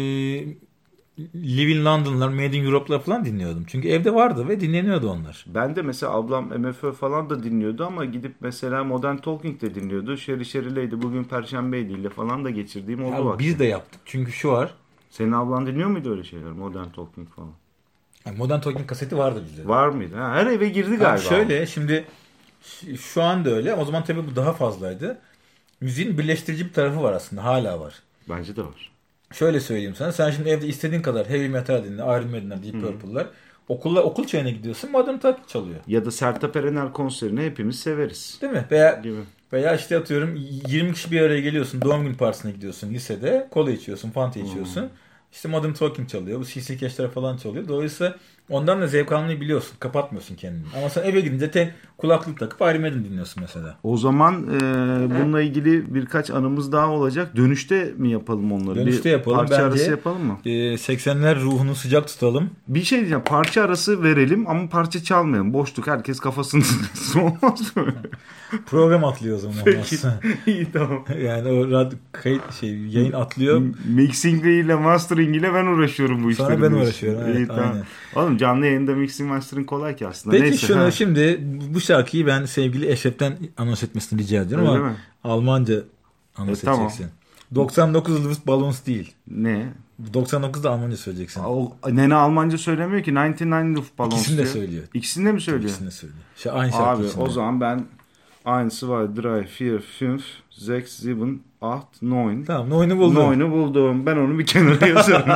Live in London'lar, Made in Europe'lar falan dinliyordum. Çünkü evde vardı ve dinleniyordu onlar. Ben de mesela ablam MFÖ falan da dinliyordu ama gidip mesela Modern Talking de dinliyordu. Şeri Lady bugün Perşembeydi ile falan da geçirdiğim oldu bak. Biz de yaptık. Çünkü şu var. Senin ablan dinliyor muydu öyle şeyler? Modern Talking falan. Yani Modern Talking kaseti vardı bizde. Var mıydı? Ha, her eve girdi galiba. Şöyle şimdi şu anda öyle. O zaman tabii bu daha fazlaydı. Müziğin birleştirici bir tarafı var aslında. Hala var. Bence de var. Şöyle söyleyeyim sana. Sen şimdi evde istediğin kadar heavy metal dinle. Iron Maiden'ler, Deep Purple'lar. Okul çayına gidiyorsun. Modern Talking çalıyor. Ya da Sertab Erener konserini hepimiz severiz. Değil mi? Veya işte atıyorum 20 kişi bir araya geliyorsun. Doğum günü partisine gidiyorsun lisede. Kola içiyorsun, Fanta içiyorsun. İşte Modern Talking çalıyor. Bu CC Cash'ler falan çalıyor. Dolayısıyla ondan da zevk almayı biliyorsun. Kapatmıyorsun kendini. Ama sen eve gidince kulaklık takıp Iron Maiden dinliyorsun mesela. O zaman bununla ilgili birkaç anımız daha olacak. Dönüşte mi yapalım onları? Dönüşte yapalım. Parça arası yapalım mı? 80'ler ruhunu sıcak tutalım. Bir şey diyeceğim. Parça arası verelim ama parça çalmayalım. Boşluk. Herkes kafasını olmaz mı? Program atlıyor o zaman. Peki. İyi tamam. Yani o yayın atlıyor. Mixing ile mastering ile ben uğraşıyorum bu işlerle. Sonra ben uğraşıyorum. Evet, İyi, tamam. Oğlum canlı yayında mixing mastering kolay ki aslında. Peki neyse, şimdi bu şarkıyı ben sevgili Eşref'ten anons etmesini rica ediyorum ama Almanca anons edeceksin. 99 Luftballons değil. Ne? 99 da Almanca söyleyeceksin. Nene Almanca söylemiyor ki. 99 Luftballons İkisini de söylüyor. İkisini de mi söylüyor? İkisini de söylüyor. Aynı şarkı abi içinde. O zaman ben 1, 2, 3, 4, 5, 6, 7, 8, 9. Tamam 9'u buldum. 9'u buldum. Ben onu bir kenara yazarım.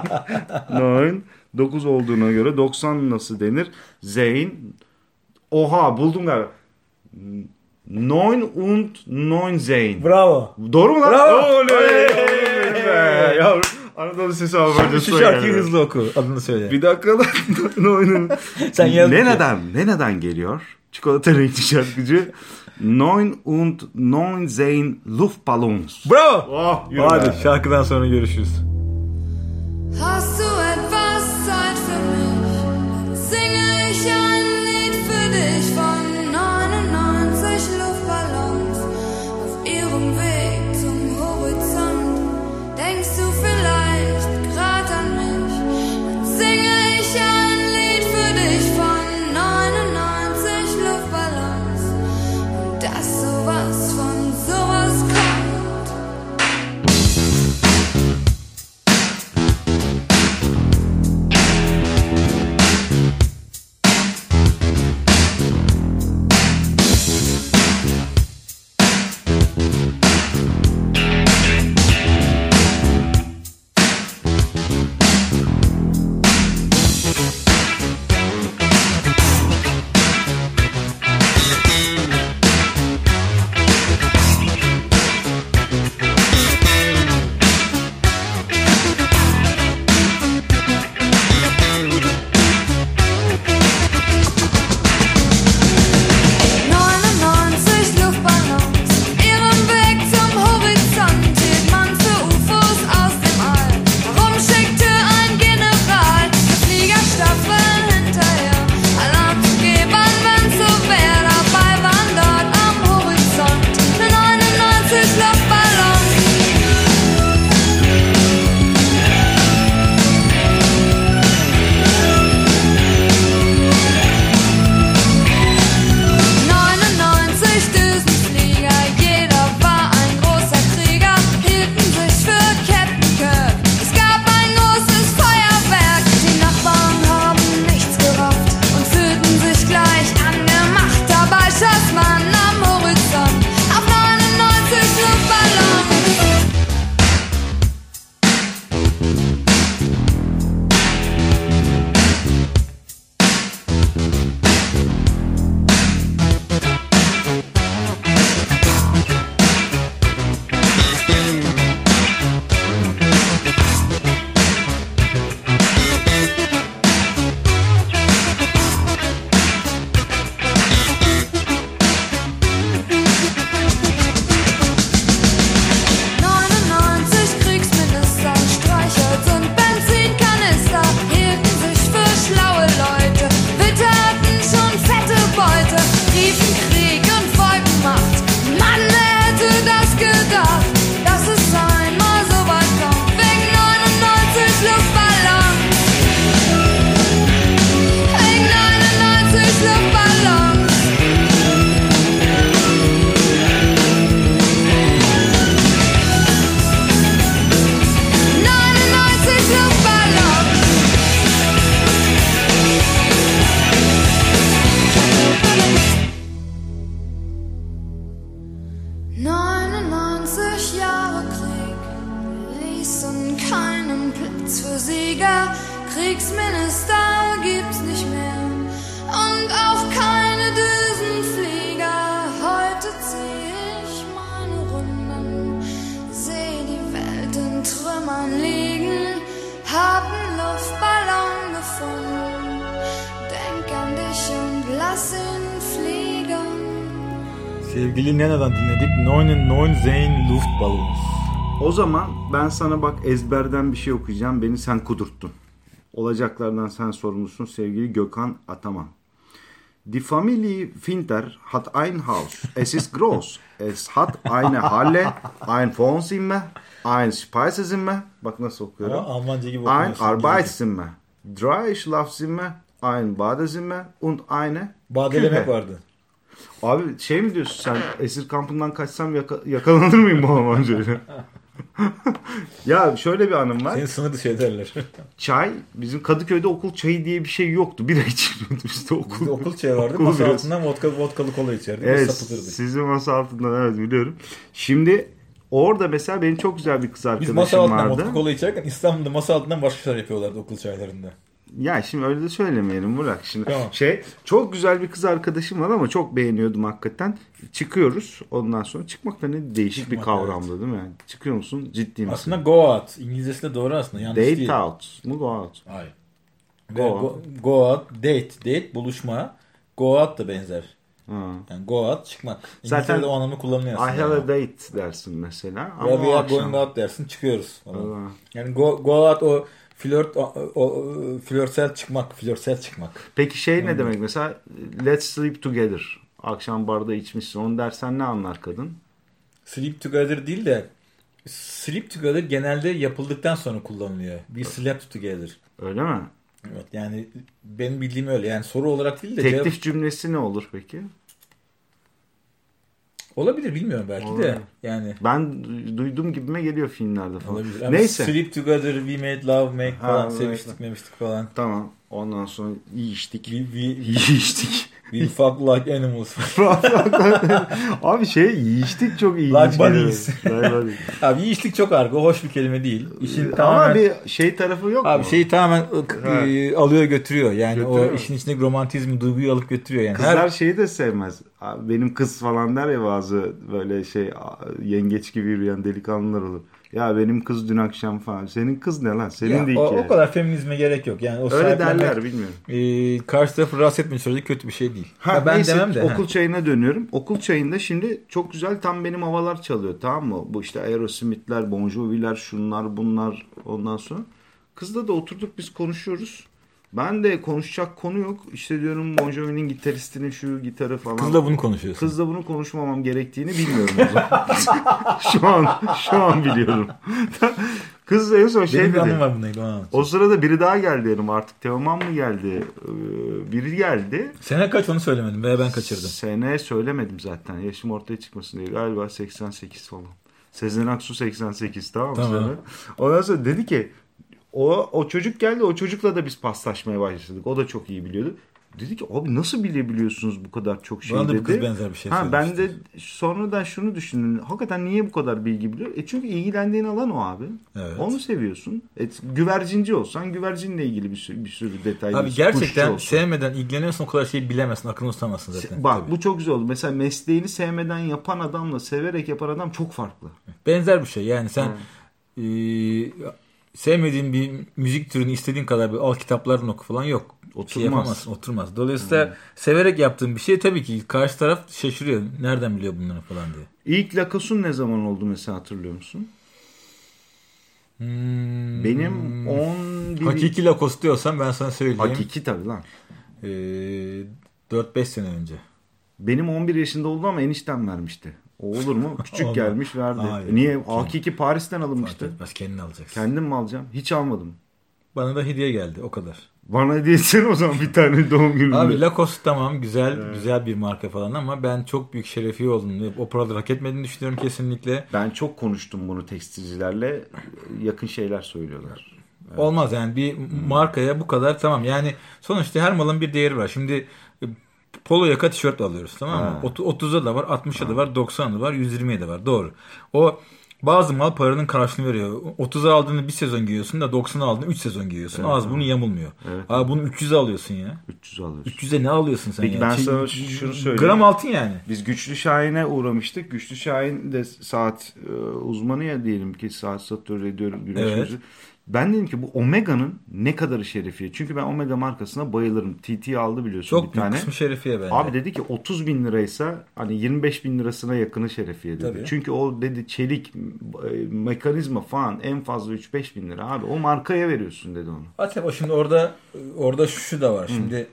9. 9 olduğuna göre 90 nasıl denir? Zeyn. Oha buldum galiba. 9 und 9 Zeyn. Bravo. Doğru mu lan? Bravo. Oley. Yavrum. Anadolu Sesi Almanca şu şarkıyı hızlı oku. Adını söyle. Bir dakika lan. Sen yazdın. Neden geliyor? Çikolata renkli şarkıcı. 9 und 9 Zeyn Luftballons. Bravo. Hadi şarkıdan sonra görüşürüz. Hast du etwas Zeit für mich? Singe ich ein Lied für dich von 99 Luftballons auf ihrem Weg zum Horizont. Denkst du vielleicht grad an mich? Dann singe ich ein Lied für dich von 99 Luftballons und dass sowas von sowas kommt. keinen Platz für Sieger, Kriegsminister gibt's nicht mehr und auch keine Düsenflieger. Heute zieh ich meine Runden, seh die Welt in Trümmern liegen, hab 'n Luftballon gefunden, denk an dich und lass ihn fliegen. Sevgili Nena'dan dinledik. 9 Zeyn Luftballons. O zaman ben sana bak ezberden bir şey okuyacağım. Beni sen kudurttun. Olacaklardan sen sorumlusun sevgili Gökhan Ataman. Die Familie Finter hat ein Haus. Es ist groß. Es hat eine Halle, ein Wohnzimmer, ein Speisezimmer. Bak nasıl okuyorum. Almanca gibi Ein Arbeitszimmer, 3 Schlafzimmer, ein Badezimmer und eine Badelemek vardı. Abi şey mi diyorsun sen? Esir kampından kaçsam yakalanır mıyım bu Almancayla? Ya şöyle bir anım var. Senin sınır dışı ederler. Çay, bizim Kadıköy'de okul çayı diye bir şey yoktu. Bira içiyorduk işte okul. Bizde okul çayı vardı. Masa altından vodkalı kola içerdik. Evet, sizin masa altından evet biliyorum. Şimdi orada mesela benim çok güzel bir kız arkadaşım vardı. Biz masa altından vodka kola içerken İstanbul'da masa altından başka şeyler yapıyorlardı okul çaylarında. Ya şimdi öyle de söylemeyelim Burak. Şimdi tamam. Çok güzel bir kız arkadaşım var ama çok beğeniyordum hakikaten. Çıkıyoruz. Ondan sonra çıkmak da ne değişik bir kavramdı evet. Değil mi? Yani çıkıyor musun? Ciddi misin? Aslında go out. İngilizcesi de doğru aslında. Yanlış date değil. Date out mu go out? Hayır. Go out. Date buluşma. Go out da benzer. Yani go out çıkmak. Zaten de o anlamda kullanılıyor aslında. I have a date dersin mesela. Ama we are going out dersin çıkıyoruz. Yani go out o flörtsel çıkmak. Peki ne demek mesela? Let's sleep together. Akşam barda içmişsin. Onu dersen ne anlar kadın? Sleep together değil de sleep together genelde yapıldıktan sonra kullanılıyor. We slept together. Öyle mi? Evet yani benim bildiğim öyle. Yani soru olarak değil de teklif cümlesi ne olur peki? Olabilir bilmiyorum belki olabilir. De yani. Ben duyduğum gibime geliyor filmlerde falan. Olabilir. Neyse. Sleep together, we made love, make falan, seviştik memiştik falan. Tamam. Ondan sonra iyi içtik. İyi içtik. We fuck like animals. Abi iyi içtik çok iyi. Like bunnies. Abi iyi içtik çok argo. Hoş bir kelime değil. İşin ama tamamen, bir tarafı yok abi mu? Şeyi tamamen alıyor götürüyor. Yani götürüyor. O işin içindeki romantizmi, duyguyu alıp götürüyor. Yani kızlar şeyi de sevmez. Abi, benim kız falan der ya bazı böyle yengeç gibi yürüyen delikanlılar olur. Ya benim kız dün akşam falan. Senin kız ne lan? Senin ya, de o kadar feminizme gerek yok. Yani o öyle derler bilmiyorum. Karşı tarafı rahatsız etmeyi sürece kötü bir şey değil. Ben neyse, demem de. Okul çayına dönüyorum. Okul çayında şimdi çok güzel tam benim havalar çalıyor. Tamam mı? Bu işte Aerosmith'ler, Bon Jovi'ler, şunlar bunlar ondan sonra. Kızla da oturduk biz konuşuyoruz. Ben de konuşacak konu yok. İşte diyorum Bon Jovi'nin gitaristinin şu gitarı falan. Kızla bunu konuşuyorsun. Kızla bunu konuşmamam gerektiğini bilmiyorum o zaman. şu an biliyorum. Kız en son benim dedi. Var bunda, o sırada biri daha geldi yanıma artık. Teoman mı geldi? Biri geldi. Sene kaç onu söylemedim veya ben kaçırdım. Sene söylemedim zaten. Yaşım ortaya çıkmasın diye. Galiba 88 falan. Sezen Aksu 88 tamam mı? Ondan sonra dedi ki o çocuk geldi. O çocukla da biz paslaşmaya başladık. O da çok iyi biliyordu. Dedi ki abi nasıl bilebiliyorsunuz bu kadar çok şey dedi. Bana da bir kız benzer bir şey ben de sonradan şunu düşündüm. Hakikaten niye bu kadar bilgi biliyor? Çünkü ilgilendiğin alan o abi. Evet. Onu seviyorsun. Güvercinci olsan güvercinle ilgili bir sürü detay. Abi gerçekten sevmeden ilgileniyorsan o kadar şeyi bilemezsin. Aklını tutamazsın zaten. Bak bu çok güzel oldu. Mesela mesleğini sevmeden yapan adamla severek yapan adam çok farklı. Benzer bir şey. Yani sen sevmediğin bir müzik türünü istediğin kadar al kitaplarını oku falan yok. Oturmaz. Dolayısıyla severek yaptığın bir şey tabii ki karşı taraf şaşırıyor. Nereden biliyor bunları falan diye. İlk Lacoste'un ne zaman oldu mesela hatırlıyor musun? Benim 11... Hakiki Lacoste diyorsan ben sana söyleyeyim. Hakiki tabii lan. 4-5 sene önce. Benim 11 yaşında oldu ama eniştem vermişti. O olur mu? Küçük gelmiş verdi. Niye? Hakiki Paris'ten alınmıştı. Bas kendin alacaksın. Kendim mi alacağım? Hiç almadım. Bana da hediye geldi o kadar. Bana hediye etsene o zaman bir tane doğum gününde. Abi Lacoste tamam güzel bir marka falan ama ben çok büyük şerefi olduğunu, o paraları hak etmediğini düşünüyorum kesinlikle. Ben çok konuştum bunu tekstilcilerle. Yakın şeyler söylüyorlar. Evet. Olmaz yani bir markaya bu kadar tamam yani sonuçta her malın bir değeri var. Şimdi polo yaka tişört alıyoruz tamam mı? 30'a da var, 60'a da var, 90'a da var, 120'ye de var. Doğru. O Bazı mal paranın karşılığını veriyor. 30'a aldığını bir sezon giyiyorsun da 90'a aldığını 3 sezon giyiyorsun. Evet. Az bunu yamulmuyor. Evet. Abi bunu 300'e alıyorsun ya. 300 alıyorsun. 300'e ne alıyorsun sen? Peki ben sana şunu söyleyeyim. Gram altın yani. Biz Güçlü Şahin'e uğramıştık. Güçlü Şahin de saat uzmanı ya diyelim ki saat satıyor ediyor güneş gözü. Ben dedim ki bu Omega'nın ne kadarı şerefiye. Çünkü ben Omega markasına bayılırım. TT aldı biliyorsun çok bir tane. Çok büyük kısmı şerefiye bence. Abi dedi ki 30 bin liraysa hani 25 bin lirasına yakını şerefiye dedi. Tabii. Çünkü o dedi çelik, mekanizma falan en fazla 3-5 bin lira. Abi o markaya veriyorsun dedi onu. Hatta şimdi orada şu da var. Şimdi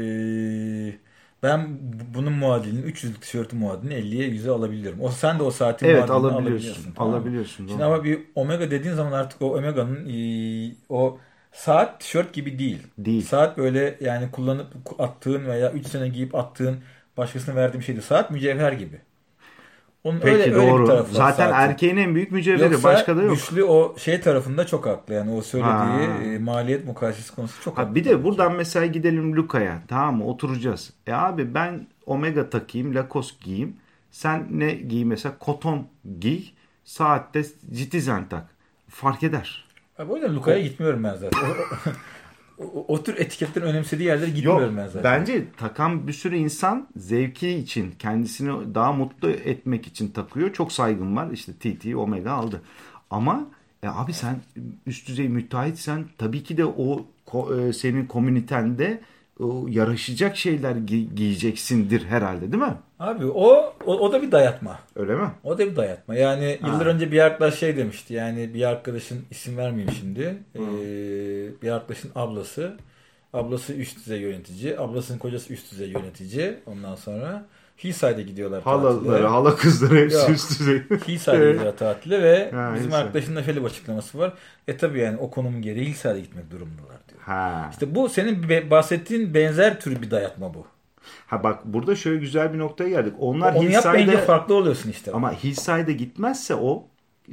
ben bunun muadilini 300'lük tişörtün muadilini 50'ye 100'e alabiliyorum. Sen de o saatin muadilini alabiliyorsun. Tamam. Alabiliyorsun. Şimdi ama bir Omega dediğin zaman artık o Omega'nın o saat tişört gibi değil. Saat böyle yani kullanıp attığın veya 3 sene giyip attığın başkasına verdiğin şey değil. Saat mücevher gibi. Onun peki doğru. Öyle zaten erkeğin en büyük mücevheri. Yoksa başka da yok. Güçlü o şey tarafında çok haklı. Yani o söylediği maliyet mukayesesi konusu çok haklı. Bir de buradan mesela gidelim Luca'ya. Tamam mı? Oturacağız. Abi ben Omega takayım, Lacoste giyeyim. Sen ne giy mesela? Koton giy. Saatte Citizen tak. Fark eder. Abi o yüzden Luca'ya gitmiyorum ben zaten. O tür etiketlerin önemsediği yerlere gitmiyorum ben zaten. Bence takan bir sürü insan zevki için, kendisini daha mutlu etmek için takıyor. Çok saygım var. İşte TT, Omega aldı. Ama abi sen üst düzey müteahhitsen tabii ki de o senin komünitende yaraşacak şeyler giyeceksindir herhalde değil mi? Abi o da bir dayatma. Öyle mi? O da bir dayatma. Yani yıllar önce bir arkadaş şey demişti. Yani bir arkadaşın isim vermeyeyim şimdi. Bir arkadaşın ablası üst düzey yönetici. Ablasının kocası üst düzey yönetici. Ondan sonra Hillside'e gidiyorlar tatile. Hala kızları hepsi üst düzey. Hillside'e gidiyorlar tatile ve bizim arkadaşın da şöyle bir açıklaması var. Tabii yani o konumun gereği Hillside'e gitmek durumundalar diyor. İşte bu senin bahsettiğin benzer tür bir dayatma bu. Bak burada şöyle güzel bir noktaya geldik. Onlar onu yapmayınca farklı oluyorsun işte. Ama Hillside'e gitmezse o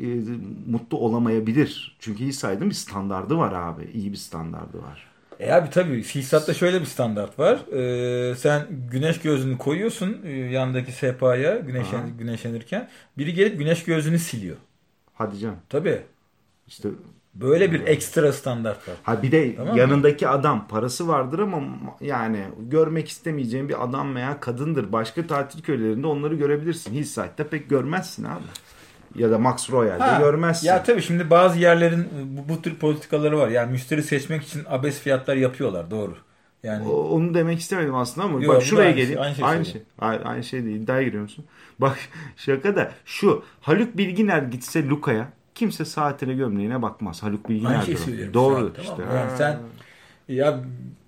mutlu olamayabilir. Çünkü Hillside'ın bir standardı var abi. İyi bir standardı var. Abi tabii Hillside'da şöyle bir standart var. Sen güneş gözlüğünü koyuyorsun yandaki sehpaya güneşlenirken. Biri gelip güneş gözlüğünü siliyor. Hadi canım. Tabii. İşte böyle bir ekstra standart var. Bir de tamam yanındaki mı? Adam parası vardır ama yani görmek istemeyeceğin bir adam veya kadındır. Başka tatil köylerinde onları görebilirsin. Hillside'da pek görmezsin abi. Ya da Max Royale'de görmezsin. Ya tabii şimdi bazı yerlerin bu tür politikaları var. Yani müşteri seçmek için abes fiyatlar yapıyorlar. Doğru. Yani onu demek istemedim aslında ama bak şuraya geleyim. Aynı şey değil. İddiaya giriyor musun? Bak şaka da şu Haluk Bilginer gitse Luca'ya kimse saatine gömleğine bakmaz. Haluk Bilginer doğru işte. Tamam. Yani sen ya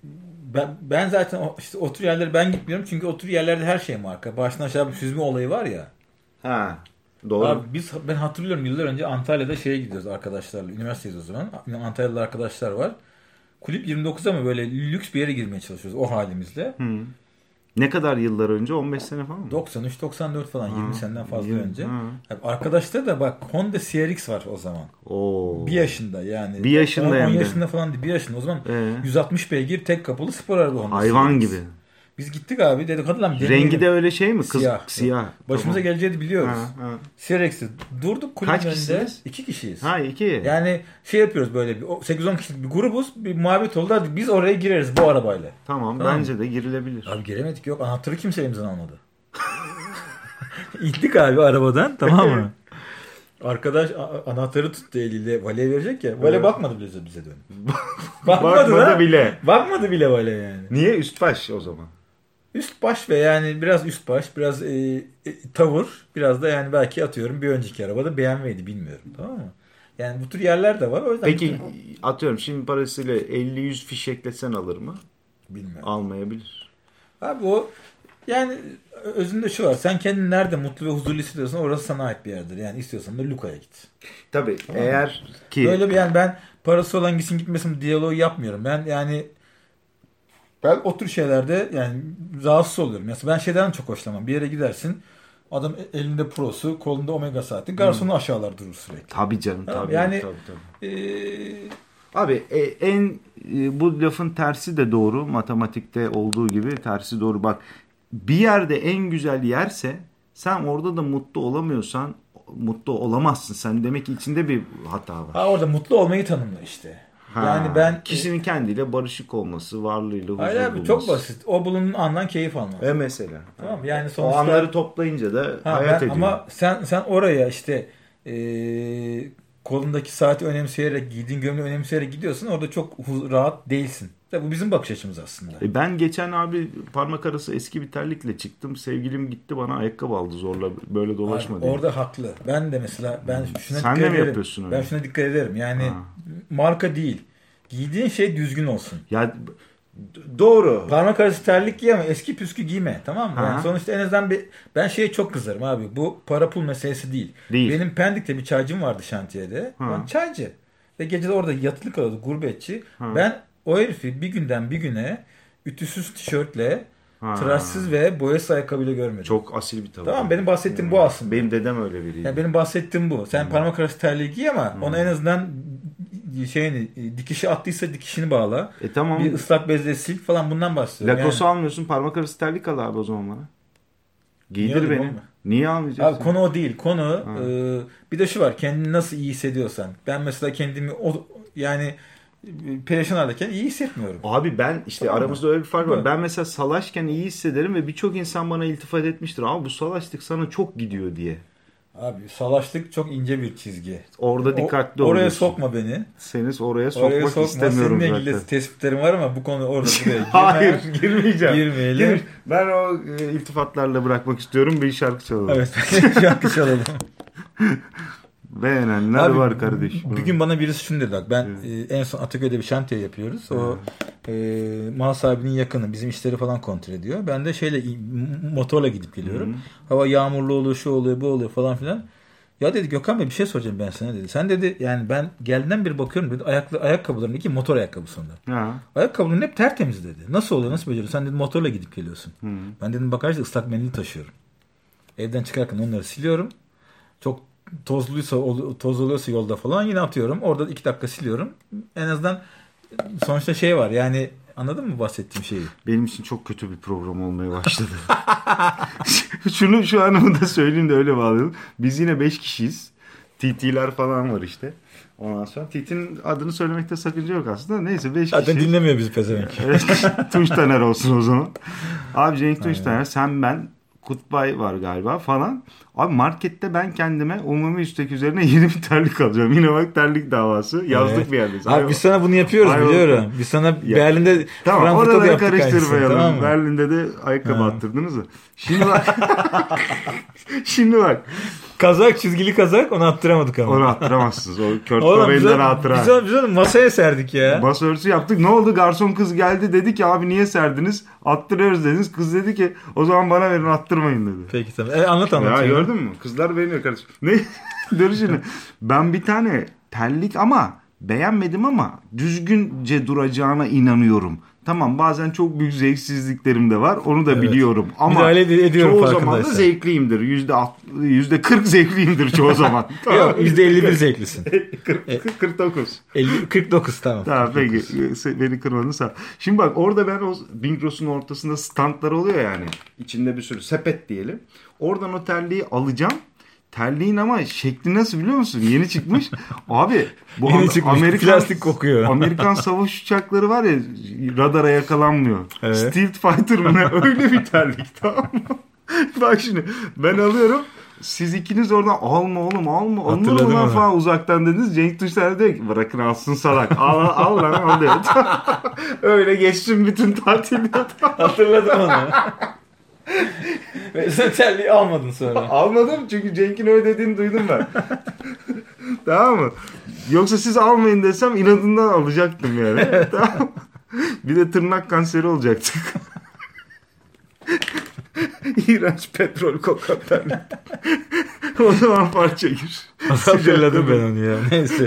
ben zaten işte o tür yerlere ben gitmiyorum çünkü o tür yerlerde her şey marka. Baştan aşağı bir süzme olayı var ya. Doğru. Abi ben hatırlıyorum yıllar önce Antalya'da şeye gidiyoruz arkadaşlarla. Üniversiteyiz o zaman. Antalyalı arkadaşlar var. Kulüp 29'a mı böyle lüks bir yere girmeye çalışıyoruz o halimizle. Ne kadar yıllar önce? 15 sene falan mı? 93-94 falan 20 seneden fazla önce. Arkadaşta da bak Honda CRX var o zaman. Bir yaşında yani. Bir yaşında 10 yaşında falan değil. Bir yaşında o zaman 160 beygir tek kapılı spor araba Honda hayvan CRX. gibi. Biz gittik abi dedik hadi lan. Rengi de öyle şey mi? Siyah. Başımıza geleceğini biliyoruz. CRX'i. Durduk kulübün önünde. Kişisiniz? 2 kişiyiz. 2. Yani şey yapıyoruz böyle bir 8-10 kişilik bir grubuz. Bir muhabbet oldu. Hadi biz oraya gireriz bu arabayla. Tamam bence de girilebilir. Abi giremedik yok. Anahtarı kimse elimizden almadı. İttik abi arabadan tamam mı? Arkadaş anahtarı tuttu eliyle valeye verecek ya. Vale bakmadı bile bize dönüp. Bakmadı bile. Bakmadı bile vale yani. Niye üst baş o zaman? Üst baş ve yani biraz üst baş, biraz tavır, biraz da yani belki atıyorum bir önceki arabada BMW'ydi bilmiyorum tamam mı? Yani bu tür yerler de var. O yüzden peki atıyorum şimdi parasıyla 50-100 fişeklesen alır mı? Bilmiyorum. Almayabilir. Abi o yani özünde şu var. Sen kendini nerede mutlu ve huzurlu hissediyorsan orası sana ait bir yerdir. Yani istiyorsan da Luca'ya git. Tabii tamam eğer ki. Böyle bir yani ben parası olan gitsin gitmesin diyaloğu yapmıyorum. Ben o tür şeylerde yani rahatsız oluyorum. Mesela ben şeyden çok hoşlanmam. Bir yere gidersin adam elinde Pro'su, kolunda Omega saati, garsonu aşağılar durur sürekli. Tabii canım tabii. Yani tabii. Abi bu lafın tersi de doğru. Matematikte olduğu gibi tersi doğru. Bak bir yerde en güzel yerse sen orada da mutlu olamıyorsan mutlu olamazsın. Sen demek ki içinde bir hata var. Ha, orada mutlu olmayı tanımla işte. Yani ben kişinin kendiyle barışık olması, varlığıyla huzur bulması. Hayır abi, çok basit. O bulunduğun andan keyif almak. Mesela. Tamam, yani sonuçta o anları toplayınca da hayat ediyor. Ama sen oraya işte kolundaki saati önemseyerek, giydiğin gömleği önemseyerek gidiyorsun. Orada çok rahat değilsin. Bu bizim bakış açımız aslında. Ben geçen abi parmak arası eski bir terlikle çıktım. Sevgilim gitti bana ayakkabı aldı zorla, böyle dolaşma diye. Orada haklı. Ben de mesela şuna sen dikkat de mi ederim. Yapıyorsun öyle? Ben şuna dikkat ederim. Yani marka değil. Giydiğin şey düzgün olsun. Ya doğru. Parmak arası terlik giy ama eski püskü giyme. Tamam mı? Yani sonuçta en azından ben şeye çok kızarım abi. Bu para pul meselesi değil. Benim Pendik'te bir çaycım vardı şantiyede. Ben çaycı. Ve gece de orada yatılı kalıyordu, gurbetçi. Ben o herifi bir günden bir güne ütüsüz tişörtle, tıraşsız ve boyasız ayakkabıyla görmedim. Çok asil bir tavır. Tamam, benim bahsettiğim bu aslında. Benim dedem öyle biriydi. Yani benim bahsettiğim bu. Sen parmak arası terliği giy ama ona en azından dikişi attıysa dikişini bağla. Tamam. Bir ıslak bezle sil falan, bundan bahsediyorum. Lacoste almıyorsun, parmak arası terlik al abi o zaman bana. Giydir beni. Niye almayacaksın? Abi konu o değil. Konu bir de şu var. Kendini nasıl iyi hissediyorsan. Ben mesela kendimi yani perişan haldeyken iyi hissetmiyorum. Abi ben işte aramızda öyle bir fark var. Ben mesela salaşken iyi hissederim ve birçok insan bana iltifat etmiştir. Abi bu salaşlık sana çok gidiyor diye. Abi salaşlık çok ince bir çizgi. Orada dikkatli oluyorsun. Oraya sokma beni. Seni oraya sokmak istemiyorum zaten. Seninle ilgili tespitlerim var ama bu konu orada buraya. Hayır, girmeyeceğim. Girmeyelim. Ben o iltifatlarla bırakmak istiyorum. Bir şarkı çalalım. Evet, şarkı çalalım. Beğenenler abi, var kardeş. Bir gün bana birisi şunu dedi. Bak, ben en son Ataköy'de bir şantiye yapıyoruz. O mal sahibinin yakını, bizim işleri falan kontrol ediyor. Ben de motorla gidip geliyorum. Hava yağmurlu oluyor, şu oluyor, bu oluyor falan filan. Ya dedi, Gökhan Bey bir şey soracağım ben sana dedi. Sen dedi, yani ben geldiğinden beri bakıyorum dedi, ayakkabıların iki motor ayakkabısında. Ayakkabıların hep tertemiz dedi. Nasıl oluyor, nasıl beceriyorsun? Sen dedi motorla gidip geliyorsun. Ben dedim bakarsan ıslak mendil taşıyorum. Evden çıkarken onları siliyorum. Çok toz oluyorsa yolda falan yine atıyorum. Orada 2 dakika siliyorum. En azından sonuçta var yani, anladın mı bahsettiğim şeyi? Benim için çok kötü bir program olmaya başladı. Şu anımı da söyleyeyim de öyle bağlayalım. Biz yine 5 kişiyiz. TT'ler falan var işte. Ondan sonra TT'nin adını söylemekte sakınca yok aslında. Neyse 5 kişi. Zaten dinlemiyor bizi pezevenk. Tunç Taner olsun o zaman. Abi Cenk Tunç Taner, sen, ben, Kutbay var galiba falan. Abi markette ben kendime umumi üstteki üzerine yeni bir terlik alacağım. Yine bak, terlik davası. Yazlık bir yerdeyiz. Abi biz sana bunu yapıyoruz biliyorum. Biz sana Berlin'de tamam, oraları karıştırmayalım. Tamam. Berlin'de de ayakkabı attırdınız mı? Şimdi bak. Kazak, çizgili kazak, onu attıramadık ama. Onu attıramazsınız. O Kurt Cobain'den hatıra. Biz onu masaya serdik ya. Masa örtüsü yaptık. Ne oldu? Garson kız geldi, dedi ki abi niye serdiniz? Attırıyoruz dediniz. Kız dedi ki o zaman bana verin, attırmayın dedi. Peki tamam. Anlat. Ya gördün mü? Kızlar beğeniyor kardeşim. Ne? Dur şimdi. Ben bir tane terlik ama beğenmedim ama düzgünce duracağına inanıyorum. Tamam, bazen çok büyük zevksizliklerim de var. Onu da biliyorum. Ama müdahale ediyorum, çoğu zaman da zevkliyimdir. %40 zevkliyimdir çoğu zaman. Tamam. Yok, %51 zevklisin. 49. 49 tamam. Tamam peki. Beni kırmadın sağ. Şimdi bak, orada ben o Migros'un ortasında standlar oluyor yani. İçinde bir sürü sepet diyelim. Oradan o terliği alacağım. Terliğin ama şekli nasıl biliyor musun? Yeni çıkmış. Abi bu Amerikan plastik kokuyor. Amerikan savaş uçakları var ya, radara yakalanmıyor. Evet. Stealth Fighter mı ne? Öyle bir terlik, tamam mı? Bak şimdi ben alıyorum. Siz ikiniz oradan alma oğlum, alma. Alma lan falan uzaktan dediniz. Cenk Tuşlar diyor ki bırakın alsın salak. Al lan al diyor. Öyle geçtim bütün tatili. Hatırladım onu. Ve sen terliği almadın sonra. Almadım çünkü Cenk'in öyle dediğini duydum ben. Tamam mı? Yoksa siz almayın desem inadından alacaktım yani. Tamam. Bir de tırnak kanseri olacaktık. İğrenç petrol kokan terlik. O zaman parça gir. Hatırladım ben onu ya. Neyse.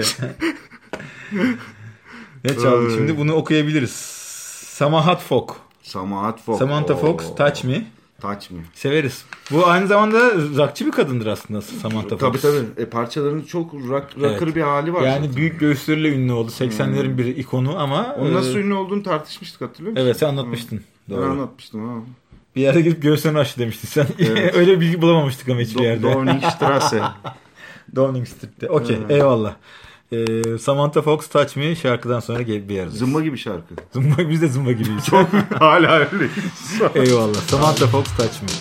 Ne çaldık şimdi? Bunu okuyabiliriz. Samahat Fok. Samantha Fox, Touch Me. Severiz. Bu aynı zamanda rockçı bir kadındır aslında Samantha Fox. Tabii. Parçalarının çok rocker bir hali var. Yani zaten. Büyük göğüsleriyle ünlü oldu. 80'lerin bir ikonu ama. Onun nasıl ünlü olduğunu tartışmıştık, hatırlıyor musun? Evet, sen anlatmıştın. Doğru. Ben anlatmıştım ha. Bir yerde gidip göğüslerini açtı demiştin sen. Evet. Öyle bilgi bulamamıştık ama hiçbir yerde. Dorningstrasse. Downing Street'te. Okey, eyvallah. Samantha Fox Touch Me şarkıdan sonra bir yerdeyiz. Zımba gibi şarkı. Biz de zımba gibiyiz. Çok hala öyleyiz. Eyvallah. Samantha Fox Touch Me.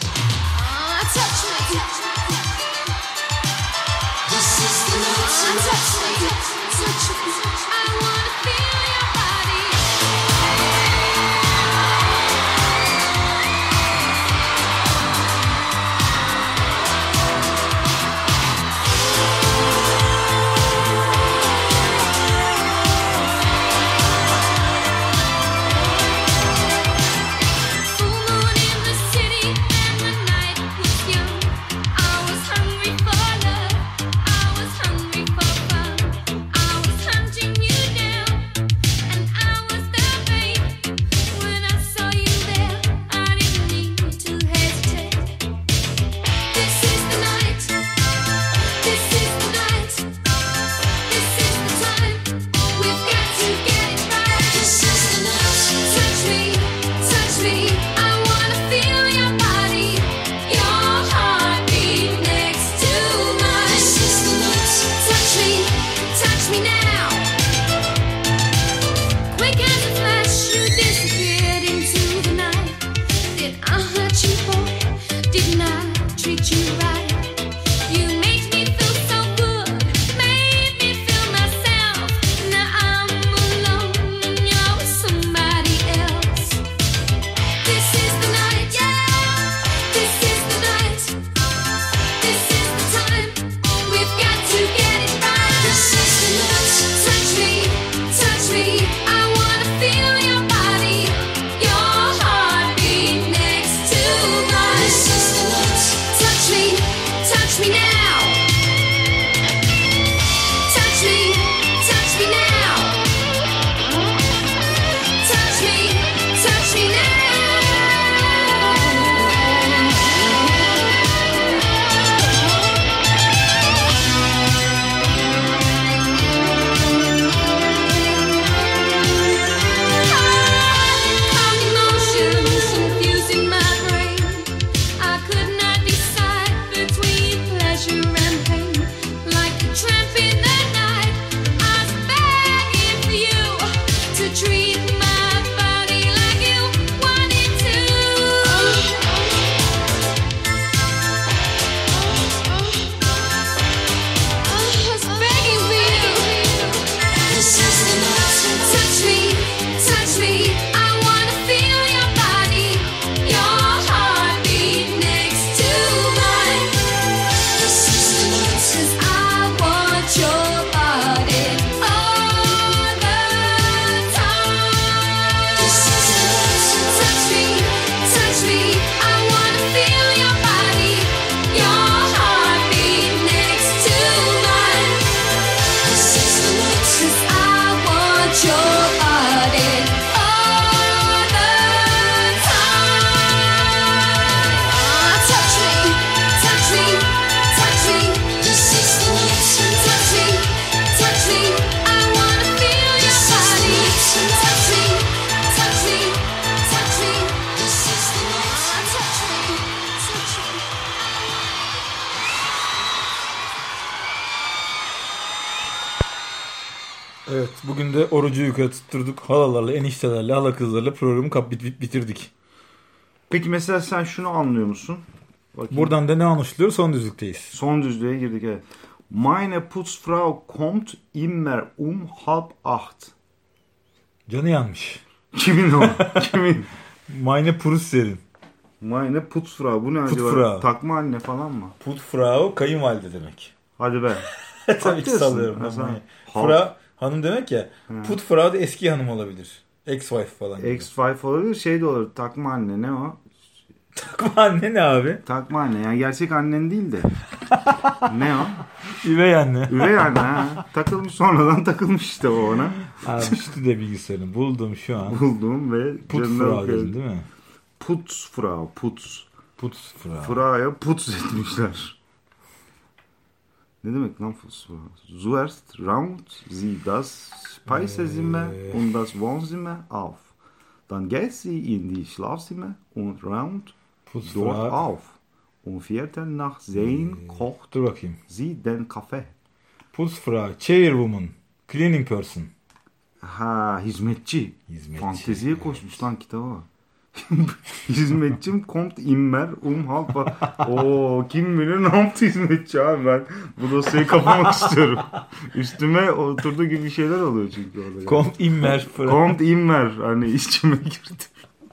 Evet, bugün de orucu yukarı tutturduk. Halalarla, eniştelerle, hala kızlarla programı bitirdik. Peki mesela sen şunu anlıyor musun? Bakayım. Buradan da ne anlaşılıyor? Son düzlükteyiz. Son düzlüğe girdik, evet. Meine Putzfrau kommt immer 7:30. Canı yanmış. Kimin o? Kimin? Meine Putzfrau. Meine Putzfrau. Bu ne acaba? Takma anne falan mı? Putzfrau kayınvalide demek. Hadi be. Tabii ki sallıyorum. Frau hanım demek ya. Putzfrau da eski hanım olabilir. Ex-wife falan. Ex-wife olabilir. Şey de olur. Takma anne. Ne o? Takma anne ne abi? Takma anne. Yani gerçek annen değil de. Ne o? Üvey anne. Üvey anne ha. Takılmış, sonradan takılmış işte o ona. Abi stüdyo bilgisayarını buldum şu an. Buldum ve Putzfrau dedin değil mi? Putzfrau. Putzfrau. Frau'ya putz etmişler. Ne demek lan Putzfrau? Zuerst raumt sie das Speisezimmer und das Wohnzimmer auf. Dann geht sie in die Schlafzimmer und raumt dort auf. vierten nach 10 kocht dur bakayım. sie den Kaffee. Putzfrau, Chairwoman, Cleaning Person. Ha, hizmetçi. Fanteziye koşmuş lan kitaba. Hizmetçim kommt immer halb. Kim bilir ne yaptı hizmetçi abi, ben bu dosyayı kapamak istiyorum. Üstüme oturduğu gibi şeyler oluyor çünkü orada. Kommt immer. Kommt immer. Hani içime girdi.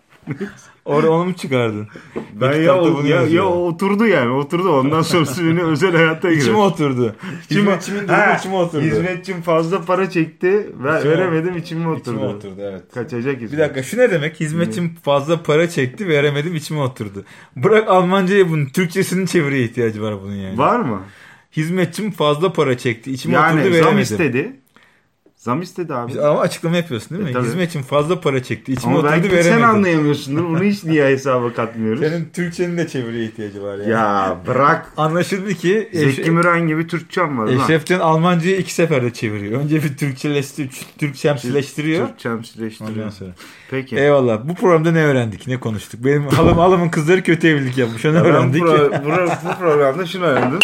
Orada onu mu çıkardın? Ben ya oturdu yani. Oturdu. Ondan sonrası beni özel hayatta girer. İçime oturdu. Hizmetçimin durumu içime oturdu. Hizmetçim fazla para çekti ve veremedim, içime oturdu. İçime oturdu, evet. Kaçacak hizmetçi. Bir dakika, şu ne demek? Hizmetçim fazla para çekti, veremedim, içime oturdu. Bırak Almanca'ya, bunun Türkçesinin çeviriye ihtiyacı var bunun yani. Var mı? Hizmetçim fazla para çekti, içime yani, oturdu, veremedim. Yani zam istedi. Zam istedi abi. Ama açıklama yapıyorsun değil mi? Tabii. Hizmetçim fazla para çekti, içime ama oturdu, veremedim. Ama belki sen anlayamıyorsundur. Bunu hiç niye hesaba katmıyoruz? Senin Türkçenin de çeviriye ihtiyacı var yani. Ya bırak. Anlaşıldı ki Zeki Müren gibi Türkçem var. Eşrefcan Almancayı 2 seferde çeviriyor. Önce bir Türkçemsileştiriyor. Ondan sonra. Peki. Eyvallah. Bu programda ne öğrendik? Ne konuştuk? Benim halamın kızları kötü evlilik yapmış. Onu öğrendik. Bu programda şunu öğrendim.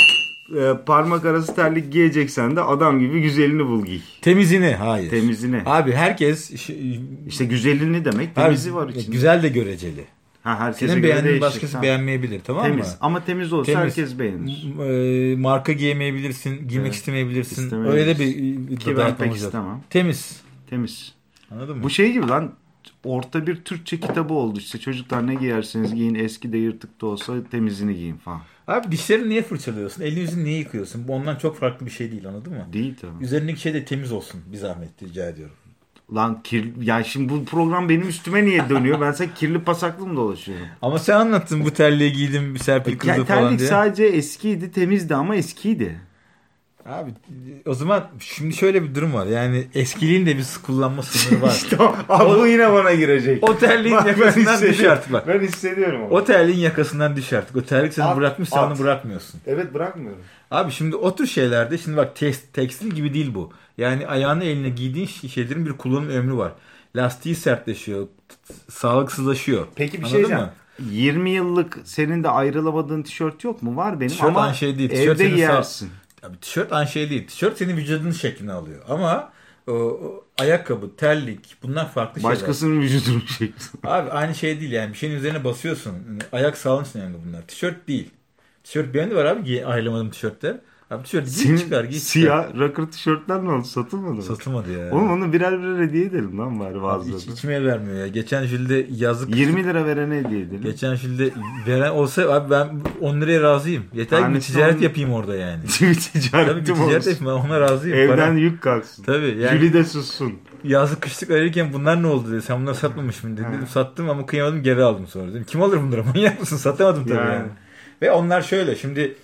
Parmak arası terlik giyeceksen de adam gibi güzelini bul giy. Temizini. Hayır. Temizini. Abi herkes... İşte güzelini demek. Temizi var içinde. Güzel de göreceli. Senin beğendiğin başkası beğenmeyebilir, tamam temiz. mı? Ama temiz olsa herkes beğenir. Marka giyemeyebilirsin, giymek istemeyebilirsin. Öyle de bir ki ben pek istemem. Temiz. Anladın mı? Bu şey gibi lan, orta bir Türkçe kitabı oldu işte. Çocuklar ne giyerseniz giyin, eski de yırtık da olsa temizini giyin falan. Abi dişlerini niye fırçalıyorsun? Elini yüzünü niye yıkıyorsun? Bu ondan çok farklı bir şey değil, anladın mı? Değil tabii. Üzerindeki şey de temiz olsun, bir zahmet rica ediyorum. Lan yani şimdi bu program benim üstüme niye dönüyor? Ben sen kirli pasaklı mı dolaşıyorum? Ama sen anlattın, bu terliği giydim, Serpil kızdı falan diye. Terlik sadece eskiydi, temizdi ama eskiydi. Abi o zaman şimdi şöyle bir durum var. Yani eskiliğin de bir kullanma sınırı var. İşte bu yine bana girecek. O terliğin yakasından düş artık bak. Ben hissediyorum onu. O terliğin yakasından düş artık. O terlik seni bırakmış, sen onu bırakmıyorsun. Evet, bırakmıyorum. Abi şimdi o tür şeylerde, şimdi bak tekstil gibi değil bu. Yani ayağını eline giydiğin şeylerin bir kullanım ömrü var. Lastiği sertleşiyor, sağlıksızlaşıyor. Peki bir şey diyeceğim. 20 yıllık senin de ayrılamadığın tişört yok mu? Var benim tişört ama şey değil. Evde giyersin. Abi tişört aynı şey değil. Tişört senin vücudunun şeklini alıyor. Ama o ayakkabı, terlik, bunlar farklı şeyler. Başkasının vücudunun şekli. Abi aynı şey değil yani. Bir şeyin üzerine basıyorsun. Ayak sağlığın için önemli bunlar. Tişört değil. Tişört benim de var abi, ayrılamadığım tişörtler. Abi tişört giy çıkar. Siyah rocker tişörtler ne oldu? Satılmadı mı? Satılmadı ya. Oğlum onu birer hediye edelim lan bari bazılarına. İçime vermiyor ya. Geçen jülde yazık. 20 lira verene hediye edelim. Geçen jülde veren olsa abi ben 10 liraya razıyım. Yeter ki bir ticaret yapayım orada yani. Bir ticaret yapayım, ona razıyım. Evden para. Yük kalksın. Tabii yani. Jüli de sussun. Yazık kışlık ararken bunlar ne oldu dedi. Sen bunları satmamışsın dedi. Dedim sattım ama kıyamadım, geri aldım sonra dedim. Kim alır bunları, manyak mısın? Satamadım tabii yani. Ve onlar şöyle şimdi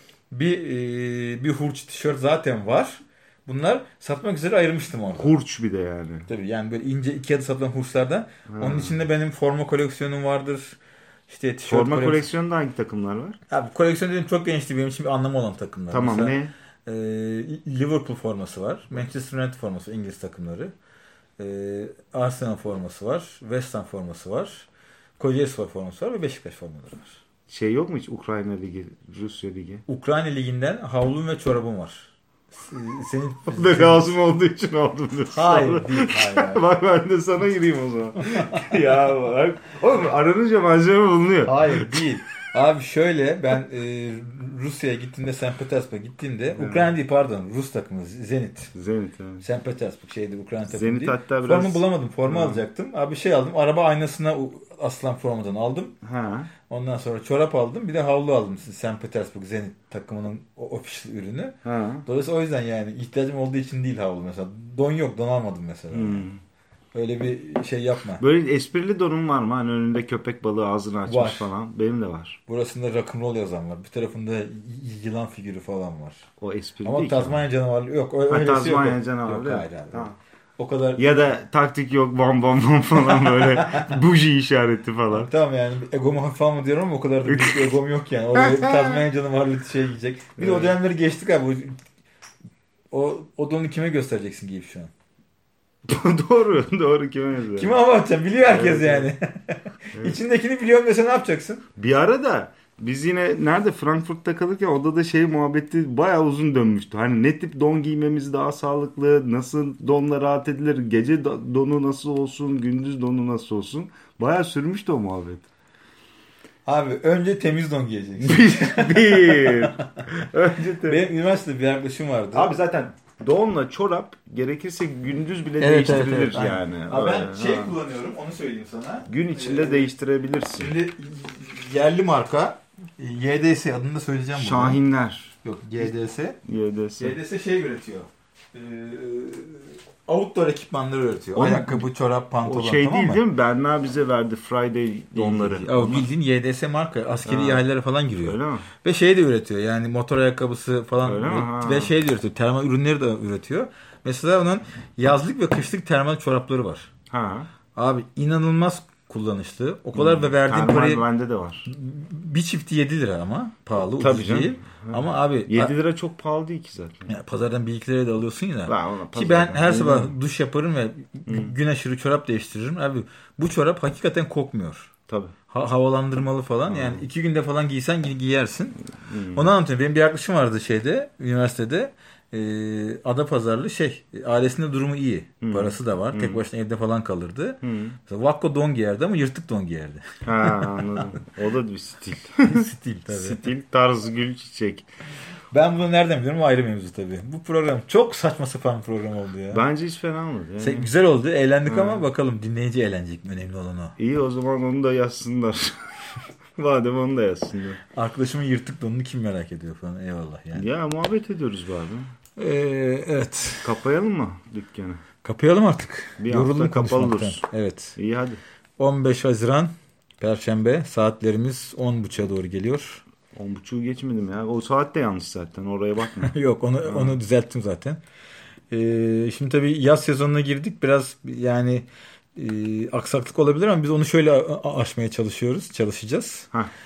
bir hurç tişört zaten var. Bunlar satmak üzere ayırmıştım orada. Hurç bir de yani. Tabii yani böyle ince 2 adı satılan hurçlardan. Onun içinde benim forma koleksiyonum vardır. İşte tişört forma koleksiyonunda hangi takımlar var? Abi koleksiyon dedim çok gençti, benim için bir anlamı olan takımlar. Tamam. Mesela, ne? Liverpool forması var. Manchester United forması, İngiliz takımları. Arsenal forması var. West Ham forması var. Kocaelispor forması var ve Beşiktaş formaları var. Şey yok mu hiç Ukrayna Ligi, Rusya Ligi? Ukrayna Ligi'nden havlum ve çorabım var. Senin lazım olduğu için aldım diyorsun. Hayır değil. Hayır. Bak ben de sana gireyim o zaman. Ya bak. Oğlum aranınca malzeme bulunuyor. Hayır değil. Abi şöyle ben Rusya'ya gittiğimde, St. Petersburg'a gittiğimde Ukrayna değil pardon, Rus takımı Zenit. Zenit evet. St. Petersburg şeydi, Ukrayna takımı Zenit değil. Hatta biraz... Formu bulamadım. Forma alacaktım. Abi şey aldım. Araba aynasına aslan formadan aldım. Ha. Ondan sonra çorap aldım. Bir de havlu aldım. St. Petersburg Zenit takımının official ürünü. Ha. Dolayısıyla o yüzden yani ihtiyacım olduğu için değil havlu mesela. Don yok. Don almadım mesela. Öyle bir şey yapma. Böyle esprili donum var mı? Hani önünde köpek balığı ağzını açmış var. Falan. Benim de var. Burasında rock'n'roll yazan var. Bir tarafında yılan figürü falan var. O esprili ama değil. Ama Tazmanya canavarı yok. Tazmanya canavarı yok. Hayır abi. Tamam. O kadar. Ya da taktik yok bam bam bam falan böyle buji işareti falan. Tamam yani egomu hafif alma diyorum ama o kadar da büyük bir egom yok yani. O Tazmanya canavarlı şey giyecek. Bir de o dönemleri geçtik abi. O donu kime göstereceksin giyip şu an? doğru kime yazıyor? Kime hava atacaksın? Biliyor herkes yani. Evet. İçindekini biliyorum dese ne yapacaksın? Bir ara da Biz yine nerede Frankfurt'ta kalırken odada şey muhabbeti bayağı uzun dönmüştü. Hani ne tip don giymemiz daha sağlıklı, nasıl donla rahat edilir, gece donu nasıl olsun, gündüz donu nasıl olsun. Bayağı sürmüştü o muhabbet. Abi önce temiz don giyeceksin. Benim üniversitede bir arkadaşım vardı. Abi zaten donla çorap gerekirse gündüz bile değiştirilir evet, yani. Abi ben kullanıyorum, onu söyleyeyim sana. Gün içinde değiştirebilirsin. Şimdi yerli marka YDS adını da söyleyeceğim. Şahinler. Yok YDS. YDS şey üretiyor. Outdoor ekipmanları üretiyor. Ayakkabı, çorap, pantolon. O şey değil mi? Berna bize verdi Friday donları. O bildiğin YDS marka. Askeri ihalelere falan giriyor. Öyle mi? Ve şey de üretiyor. Yani motor ayakkabısı falan. Ve şey de üretiyor. Termal ürünleri de üretiyor. Mesela onun yazlık ve kışlık termal çorapları var. Ha. Abi inanılmaz kullanışlı. O kadar da verdiğin parayı... Bende de var. Bir çifti 7 lira ama. Pahalı. Tabii canım. Değil. Ama abi 7 lira çok pahalı değil ki zaten. Yani pazardan 1-2 liraya da alıyorsun ya. Ki ben her sabah duş yaparım ve gün aşırı çorap değiştiririm. Abi bu çorap hakikaten kokmuyor. Tabii. Havalandırmalı falan. Yani 2 günde falan giysen giyersin. Onu anlatıyorum. Benim bir arkadaşım vardı üniversitede. Adapazarlı ailesinde durumu iyi. Parası da var. Tek başına evde falan kalırdı. Vakko don giyerdi ama yırtık don giyerdi. Ha anladım. O da bir stil. Stil tabii. Stil, tarz, gül, çiçek. Ben bunu nereden biliyorum? Ayrı mevzu tabii. Bu program çok saçma sapan bir program oldu ya. Bence hiç fena olmadı. Yani. Güzel oldu. Eğlendik ama bakalım dinleyici eğlenecek mi? Önemli olan o. İyi o zaman onu da yazsınlar. Madem onu da yazsınlar. Arkadaşımın yırtık donunu kim merak ediyor falan. Eyvallah yani. Ya muhabbet ediyoruz bazen. Evet. Kapayalım mı dükkanı? Kapayalım artık. Bir hafta kapalı dururuz. Evet. İyi hadi. 15 Haziran Perşembe saatlerimiz 10.30'a doğru geliyor. 10.30'u geçmedim ya. O saat de yanlış zaten. Oraya bakma. Yok onu düzelttim zaten. Şimdi tabii yaz sezonuna girdik. Biraz yani aksaklık olabilir ama biz onu şöyle aşmaya çalışacağız.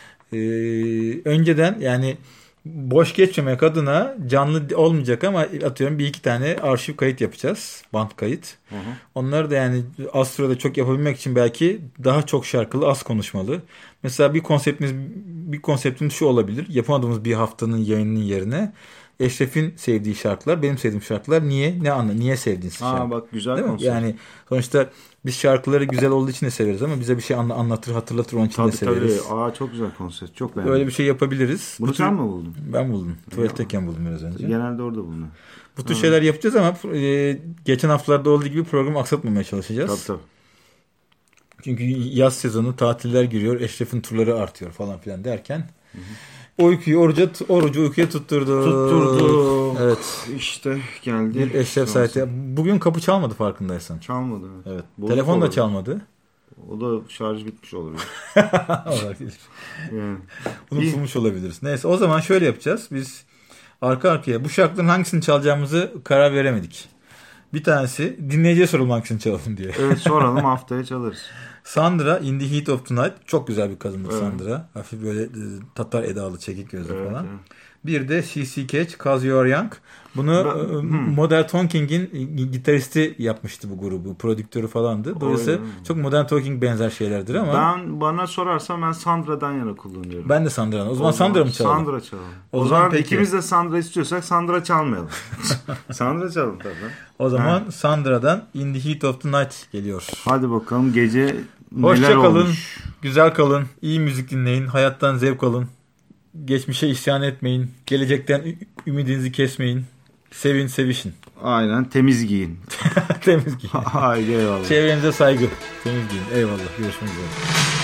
Önceden yani boş geçmemek adına canlı olmayacak ama atıyorum 1-2 tane arşiv kayıt yapacağız. Band kayıt. Onları da yani az sürede çok yapabilmek için belki daha çok şarkılı, az konuşmalı. Mesela bir konseptimiz şu olabilir. Yapamadığımız bir haftanın yayınının yerine Eşref'in sevdiği şarkılar, benim sevdiğim şarkılar niye sevdiğiniz şarkı? Bak güzel konsept. Yani sonuçta biz şarkıları güzel olduğu için de severiz ama bize bir şey anlatır, hatırlatır onun için de severiz. Tabii. Çok güzel konsept. Çok beğendim. Öyle bir şey yapabiliriz. Bunu sen mi buldun? Ben buldum. Tuvaletteyken buldum biraz önce. Genelde orada buldum. Bu tür şeyler yapacağız ama geçen haftalarda olduğu gibi programı aksatmamaya çalışacağız. Tabii. Çünkü yaz sezonu, tatiller giriyor, Eşref'in turları artıyor falan filan derken orucu uykuya tutturduk. Evet. İşte geldi. Bir Eşref saati. Bugün kapı çalmadı farkındaysan. Çalmadı. Evet. Telefon da çalmadı. O da şarj bitmiş olabilir. Olabilir. Yani. Unutulmuş olabiliriz. Neyse o zaman şöyle yapacağız. Biz arka arkaya bu şarkıların hangisini çalacağımızı karar veremedik. Bir tanesi dinleyiciye soralım hangisini çalalım diye. Evet soralım haftaya çalarız. Sandra In The Heat of the Night. Çok güzel bir kadındır Sandra. Hafif böyle Tatar edalı, çekik gözlü falan. Evet. Bir de C.C. Catch, 'Cause You Are Young. Bunu Modern Talking'in gitaristi yapmıştı bu grubu. Prodüktörü falandı. Dolayısıyla çok Modern Talking benzer şeylerdir ama. Bana sorarsan ben Sandra'dan yana kullanıyorum. Ben de Sandra'dan. O zaman Sandra mı çalalım? Sandra çalalım. O zaman ikimiz de Sandra istiyorsak Sandra çalmayalım. Sandra çalalım tabii. O zaman Sandra'dan In The Heat of the Night geliyor. Hadi bakalım gece hoşça kalın, güzel kalın, iyi müzik dinleyin, hayattan zevk alın. Geçmişe isyan etmeyin. Gelecekten ümidinizi kesmeyin. Sevin, sevişin. Aynen. Temiz giyin. Temiz giyin. Haydi eyvallah. Çevrenize saygı. Temiz giyin. Eyvallah. Görüşmek üzere.